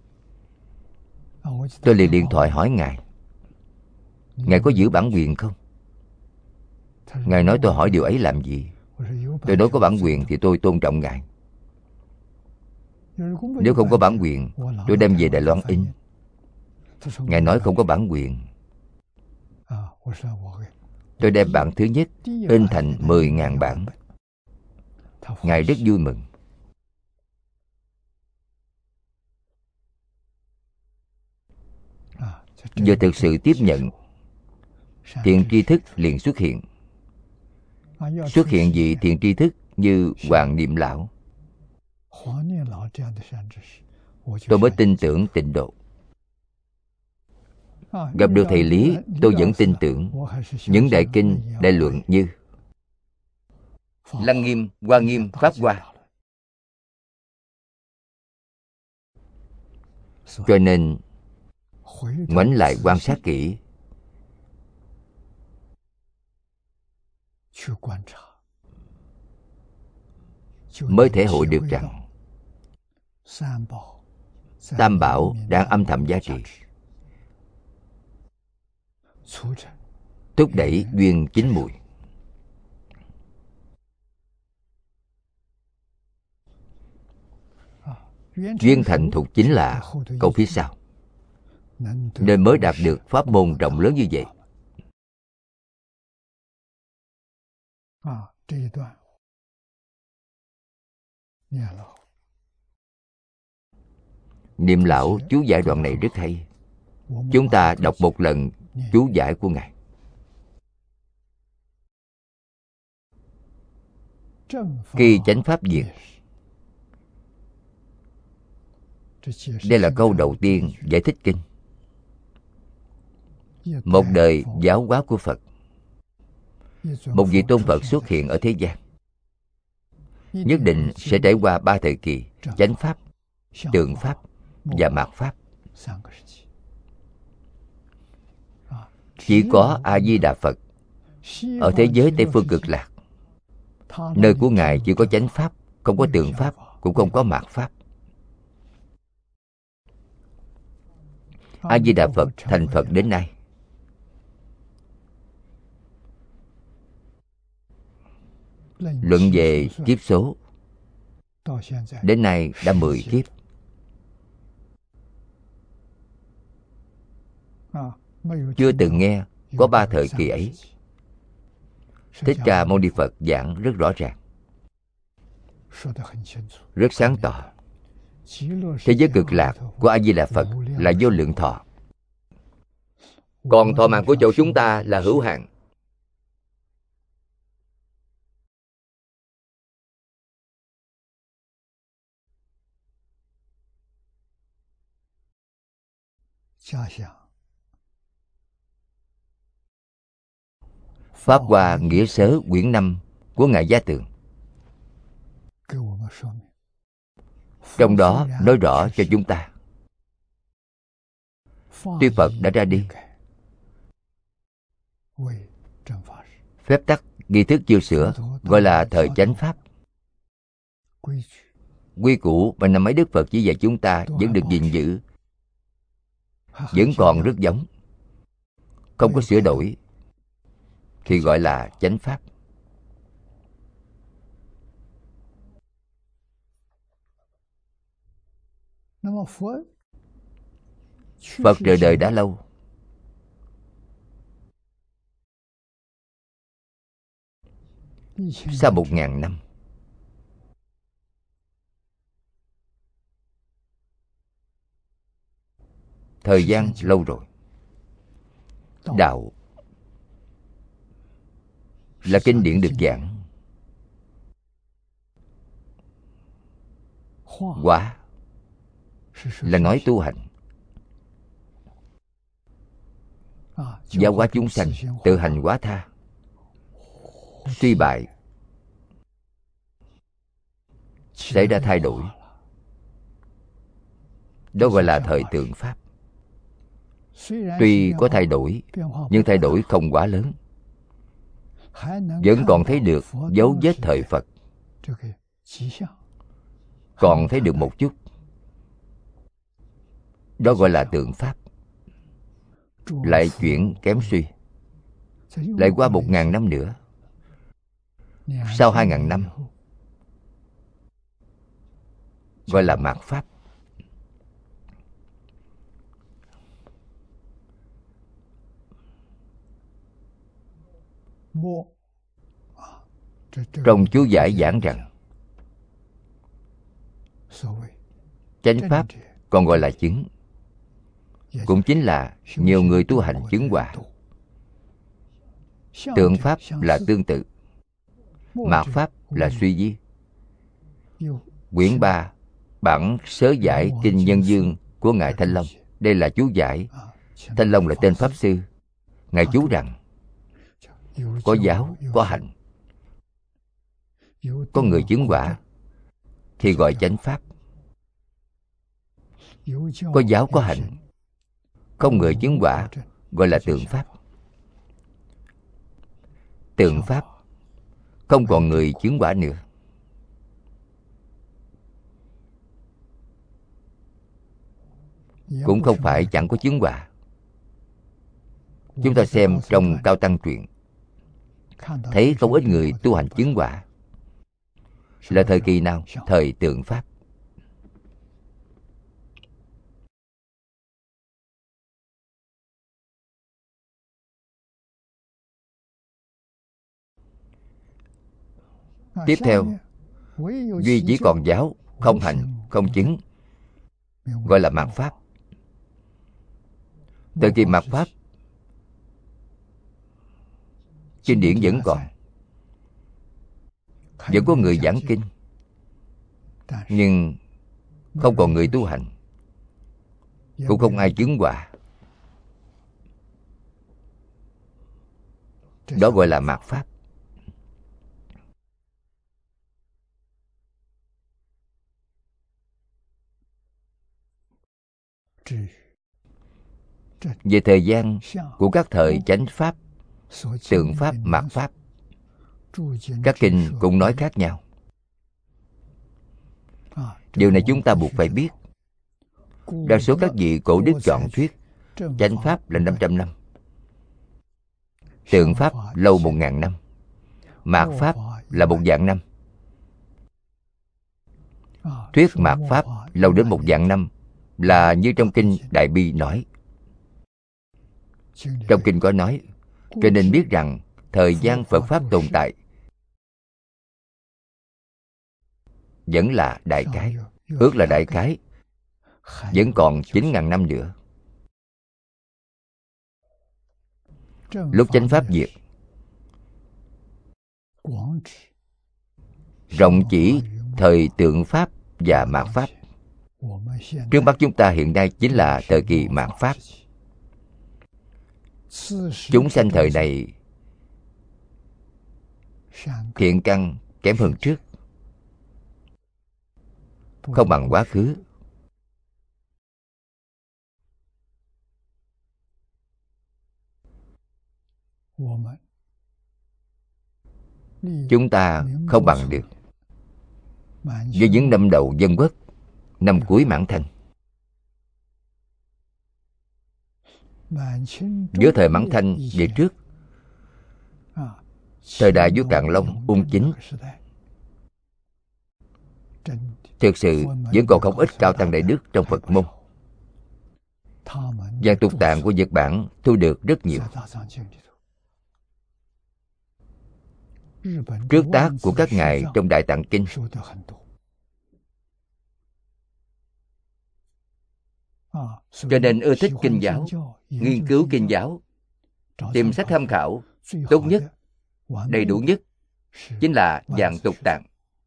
Tôi liền điện thoại hỏi Ngài, Ngài có giữ bản quyền không? Ngài nói tôi hỏi điều ấy làm gì? Tôi nói có bản quyền thì tôi tôn trọng Ngài. Nếu không có bản quyền, tôi đem về Đài Loan in. Ngài nói không có bản quyền. Tôi đem bản thứ nhất in thành 10.000 bản. Ngài rất vui mừng. Giờ thực sự tiếp nhận, thiện tri thức liền xuất hiện. Xuất hiện vị thiện tri thức như Hoàng Niệm Lão, tôi mới tin tưởng Tịnh Độ. Gặp được thầy Lý, tôi vẫn tin tưởng những đại kinh, đại luận như Lăng Nghiêm, Hoa Nghiêm, Pháp Hoa. Cho nên ngoảnh lại quan sát kỹ, mới thể hội được rằng Tam Bảo đang âm thầm giá trị, thúc đẩy duyên chín mùi. Duyên thành thục chính là câu phía sau, nên mới đạt được pháp môn rộng lớn như vậy. Niệm Lão chú giải đoạn này rất hay. Chúng ta đọc một lần chú giải của Ngài. Khi chánh pháp diệt, đây là câu đầu tiên giải thích kinh. Một đời giáo hóa của Phật, một vị tôn Phật xuất hiện ở thế gian, nhất định sẽ trải qua 3 thời kỳ: chánh pháp, tượng pháp và mạt pháp. Chỉ có A Di Đà Phật ở thế giới Tây Phương Cực Lạc, nơi của Ngài chỉ có chánh pháp, không có tượng pháp, cũng không có mạt pháp. A Di Đà Phật thành Phật đến nay, luận về kiếp số, đến nay đã 10 kiếp. Chưa từng nghe có 3 thời kỳ ấy. Thích Ca Mâu Ni Phật giảng rất rõ ràng, rất sáng tỏ. Thế giới cực lạc của A Di Đà Phật là vô lượng thọ, còn thọ mạng của chỗ chúng ta là hữu hạn. Pháp Hoa Nghĩa Sớ quyển 5 của Ngài Gia Tường, trong đó nói rõ cho chúng ta, tuy Phật đã ra đi, phép tắc nghi thức chưa sửa gọi là thời chánh pháp. Quy củ mà năm ấy Đức Phật chỉ dạy chúng ta vẫn được gìn giữ, vẫn còn rất giống, không có sửa đổi, thì gọi là chánh pháp. Phật rời đời đã lâu, sau 1000 năm. Thời gian lâu rồi. Đạo là kinh điển được giảng, hóa là nói tu hành, giáo hóa chúng sanh, tự hành hóa tha. Suy bại, xảy ra thay đổi, đó gọi là thời tượng pháp. Tuy có thay đổi, nhưng thay đổi không quá lớn, vẫn còn thấy được dấu vết thời Phật, còn thấy được một chút, đó gọi là tượng pháp. Lại chuyển kém suy, lại qua 1000 năm nữa, sau 2000 năm gọi là mạt pháp. Trong chú giải giảng rằng chánh pháp còn gọi là chứng, cũng chính là nhiều người tu hành chứng quả. Tượng pháp là tương tự, mạt pháp là suy vi. Quyển 3 bản sớ giải kinh Nhân Dương của Ngài Thanh Long, đây là chú giải. Thanh Long là tên Pháp Sư. Ngài chú rằng có giáo, có hành, có người chứng quả thì gọi chánh pháp. Có giáo, có hành, không người chứng quả gọi là tượng pháp. Tượng pháp không còn người chứng quả nữa. Cũng không phải chẳng có chứng quả. Chúng ta xem trong Cao Tăng truyện, thấy không ít người tu hành chứng quả. Là thời kỳ nào? Thời tượng pháp. Tiếp theo, duy chỉ còn giáo, không hành, không chứng, gọi là mạt pháp. Thời kỳ mạt pháp, kinh điển vẫn còn, vẫn có người giảng kinh, nhưng không còn người tu hành, cũng không ai chứng quả. Đó gọi là mạt pháp. Về thời gian của các thời chánh pháp, tượng pháp, mạt pháp, các kinh cũng nói khác nhau. Điều này chúng ta buộc phải biết. Đa số các vị cổ đức chọn thuyết chánh pháp là 500 năm, tượng pháp lâu 1000 năm, mạt pháp là 1.000 năm. Thuyết mạt pháp lâu đến 1.000 năm là như trong kinh Đại Bi nói. Trong kinh có nói Cho nên biết rằng thời gian Phật Pháp tồn tại vẫn là đại cái. Ước là đại cái vẫn còn 9.000 năm nữa. Lúc chánh Pháp diệt, rộng chỉ thời tượng Pháp và mạt Pháp. Trước mắt chúng ta hiện nay chính là thời kỳ mạt Pháp. Chúng sanh thời này thiện căn kém hơn trước, không bằng quá khứ. Chúng ta không bằng được với những năm đầu Dân Quốc, năm cuối Mãn Thanh. Giữa thời Mãn Thanh về trước, thời đại vua Càn Long, Ung Chính, thực sự vẫn còn không ít cao tăng đại đức trong Phật môn. Văn tục tạng của Nhật Bản thu được rất nhiều. Trước tác của các ngài trong Đại Tạng Kinh cho nên ưa thích kinh giáo, nghiên cứu kinh giáo, tìm sách tham khảo tốt nhất, đầy đủ nhất chính là Vạn Tục Tạng.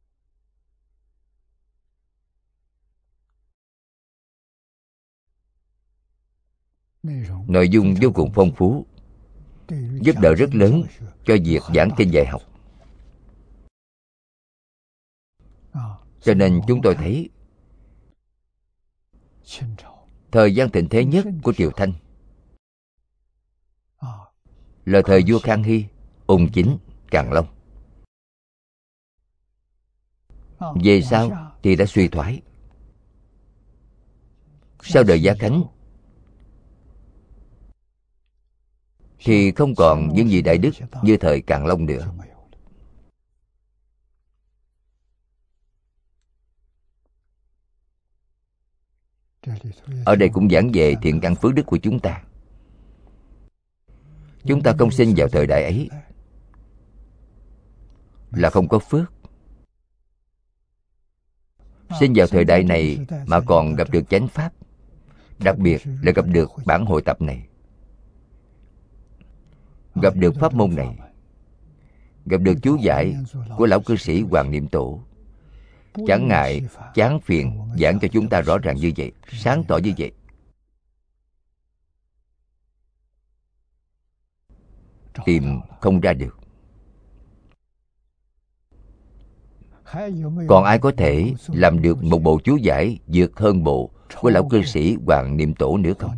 Nội dung vô cùng phong phú, giúp đỡ rất lớn cho việc giảng kinh dạy học. Cho nên chúng tôi thấy thời gian thịnh thế nhất của Triều Thanh là thời vua Khang Hy, Ung Chính, Càn Long. Về sau thì đã suy thoái. Sau đời Gia Khánh thì không còn những vị đại đức như thời Càn Long nữa. Ở đây cũng giảng về thiện căn phước đức của chúng ta. Chúng ta không sinh vào thời đại ấy là không có phước. Sinh vào thời đại này mà còn gặp được chánh pháp, đặc biệt là gặp được bản hội tập này, gặp được pháp môn này, gặp được chú giải của lão cư sĩ Hoàng Niệm Tổ, chẳng ngại chán phiền giảng cho chúng ta rõ ràng như vậy, sáng tỏ như vậy, tìm không ra được. Còn ai có thể làm được một bộ chú giải vượt hơn bộ của lão cư sĩ Hoàng Niệm Tổ nữa không?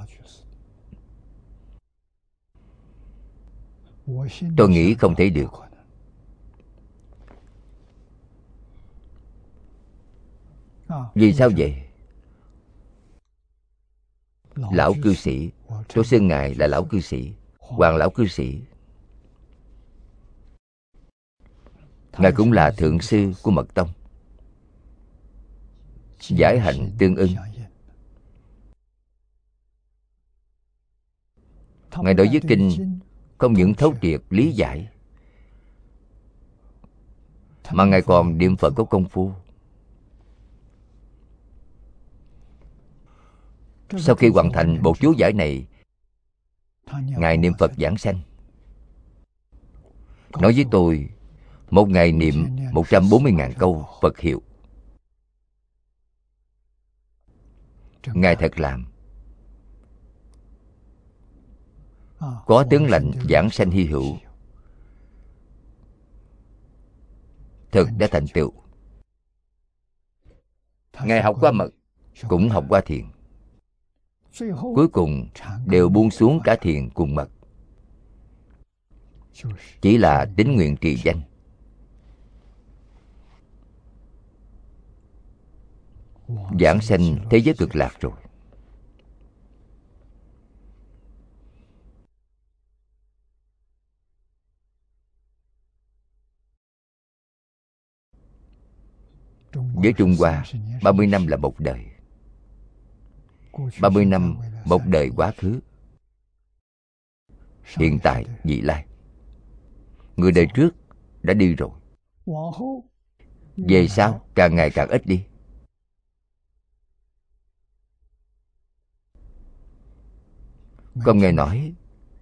Tôi nghĩ không thể được. Vì sao vậy? Lão cư sĩ, tôi xưng ngài là lão cư sĩ, Hoàng lão cư sĩ. Ngài cũng là thượng sư của Mật Tông. Giải hạnh tương ưng. Ngài đối với kinh không những thấu triệt lý giải, mà Ngài còn niệm Phật có công phu. Sau khi hoàn thành bộ chú giải này, Ngài niệm Phật giảng sanh. Nói với tôi, một ngày niệm 140.000 câu Phật hiệu. Ngài thật làm. Có tướng lành giảng sanh hy hữu, thực đã thành tựu. Ngài học qua mật, cũng học qua thiền, cuối cùng đều buông xuống cả thiền cùng mật, chỉ là tín nguyện trì danh. Giảng sanh thế giới cực lạc rồi. Với Trung Hoa, 30 năm là một đời. 30 năm một đời quá khứ. hiện tại, vị lai. Người đời trước đã đi rồi, về sau càng ngày càng ít đi. Con nghe nói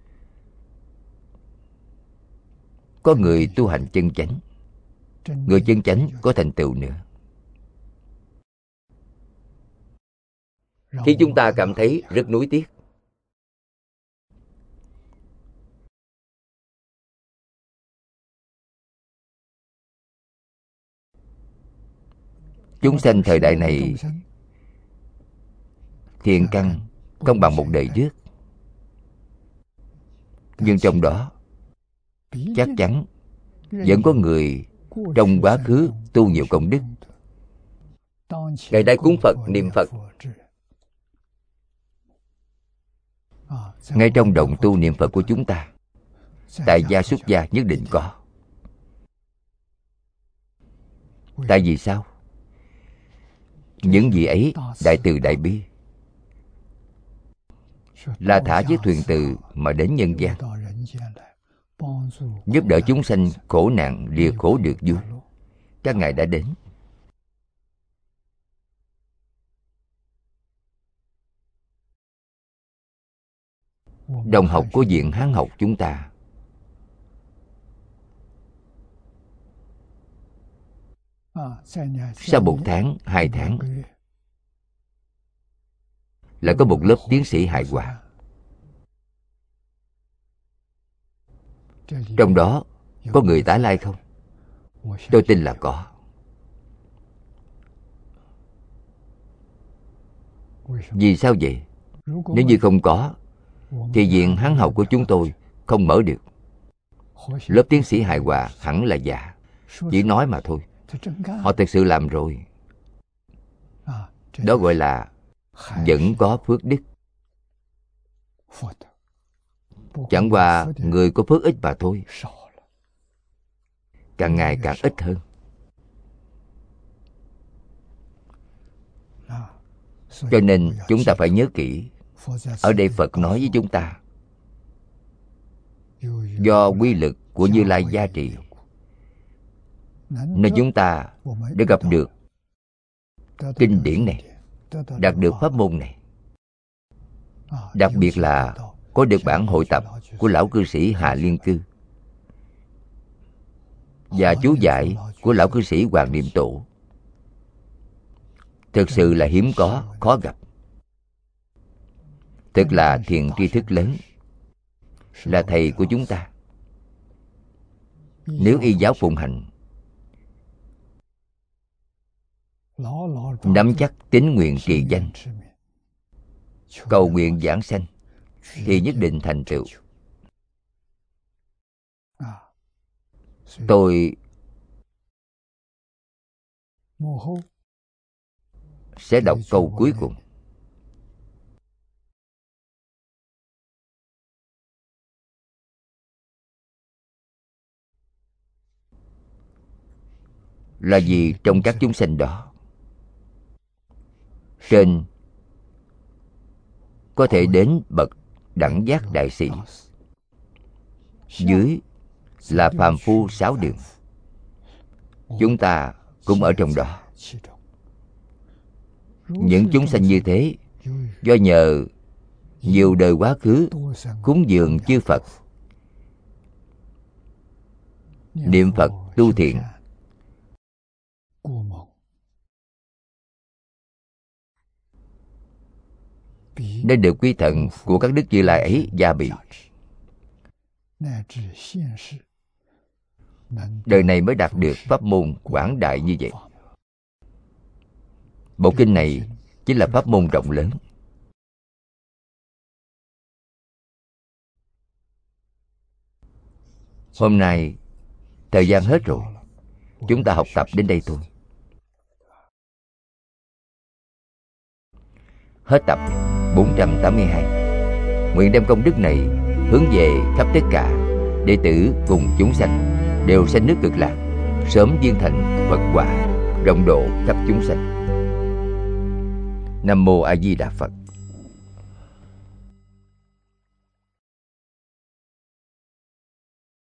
có người tu hành chân chánh, người chân chánh có thành tựu nữa, khiến chúng ta cảm thấy rất nuối tiếc. Chúng sanh thời đại này thiện căn không bằng một đời trước, nhưng trong đó chắc chắn vẫn có người trong quá khứ tu nhiều công đức. Ngày nay cúng Phật, niệm Phật, ngay trong đồng tu niệm Phật của chúng ta, tại gia xuất gia nhất định có. Tại vì sao? Những vị ấy đại từ đại bi, là thả chiếc thuyền từ mà đến nhân gian, giúp đỡ chúng sanh khổ nạn lìa khổ được vui. Các ngài đã đến. Đồng học của Viện Hán học chúng ta sau 1 tháng, 2 tháng lại có một lớp tiến sĩ hài hòa. Trong đó có người tái lai không? Tôi tin là có. Vì sao vậy? Nếu như không có thì Viện Hán học của chúng tôi không mở được. Lớp tiến sĩ hài hòa hẳn là giả, chỉ nói mà thôi. Họ thực sự làm rồi. Đó gọi là vẫn có phước đức. Chẳng qua người có phước ít mà thôi, càng ngày càng ít hơn. Cho nên chúng ta phải nhớ kỹ. Ở đây Phật nói với chúng ta, do quy lực của Như Lai gia trì nên chúng ta đã gặp được kinh điển này, đạt được pháp môn này. Đặc biệt là có được bản hội tập của lão cư sĩ Hà Liên Cư và chú giải của lão cư sĩ Hoàng Niệm Tổ. Thực sự là hiếm có, khó gặp. Thật là thiện tri thức lớn, là thầy của chúng ta. Nếu y giáo phụng hành, nắm chắc tín nguyện trì danh, cầu nguyện giảng sanh, thì nhất định thành tựu. Tôi sẽ đọc câu cuối cùng. Là vì trong các chúng sanh đó, trên có thể đến bậc đẳng giác đại sĩ, dưới là phàm phu 6 đường. Chúng ta cũng ở trong đó. Những chúng sanh như thế, do nhờ nhiều đời quá khứ cúng dường chư Phật, niệm Phật tu thiện, nên được quý thần của các đức Như Lai ấy gia bị. Đời này mới đạt được pháp môn quảng đại như vậy. Bộ kinh này chính là pháp môn rộng lớn. Hôm nay thời gian hết rồi, chúng ta học tập đến đây thôi. Hết tập 482. Nguyện đem công đức này hướng về khắp tất cả đệ tử cùng chúng sanh đều sanh nước Cực Lạc, sớm viên thành Phật quả, rộng độ khắp chúng sanh. Nam mô A Di Đà Phật.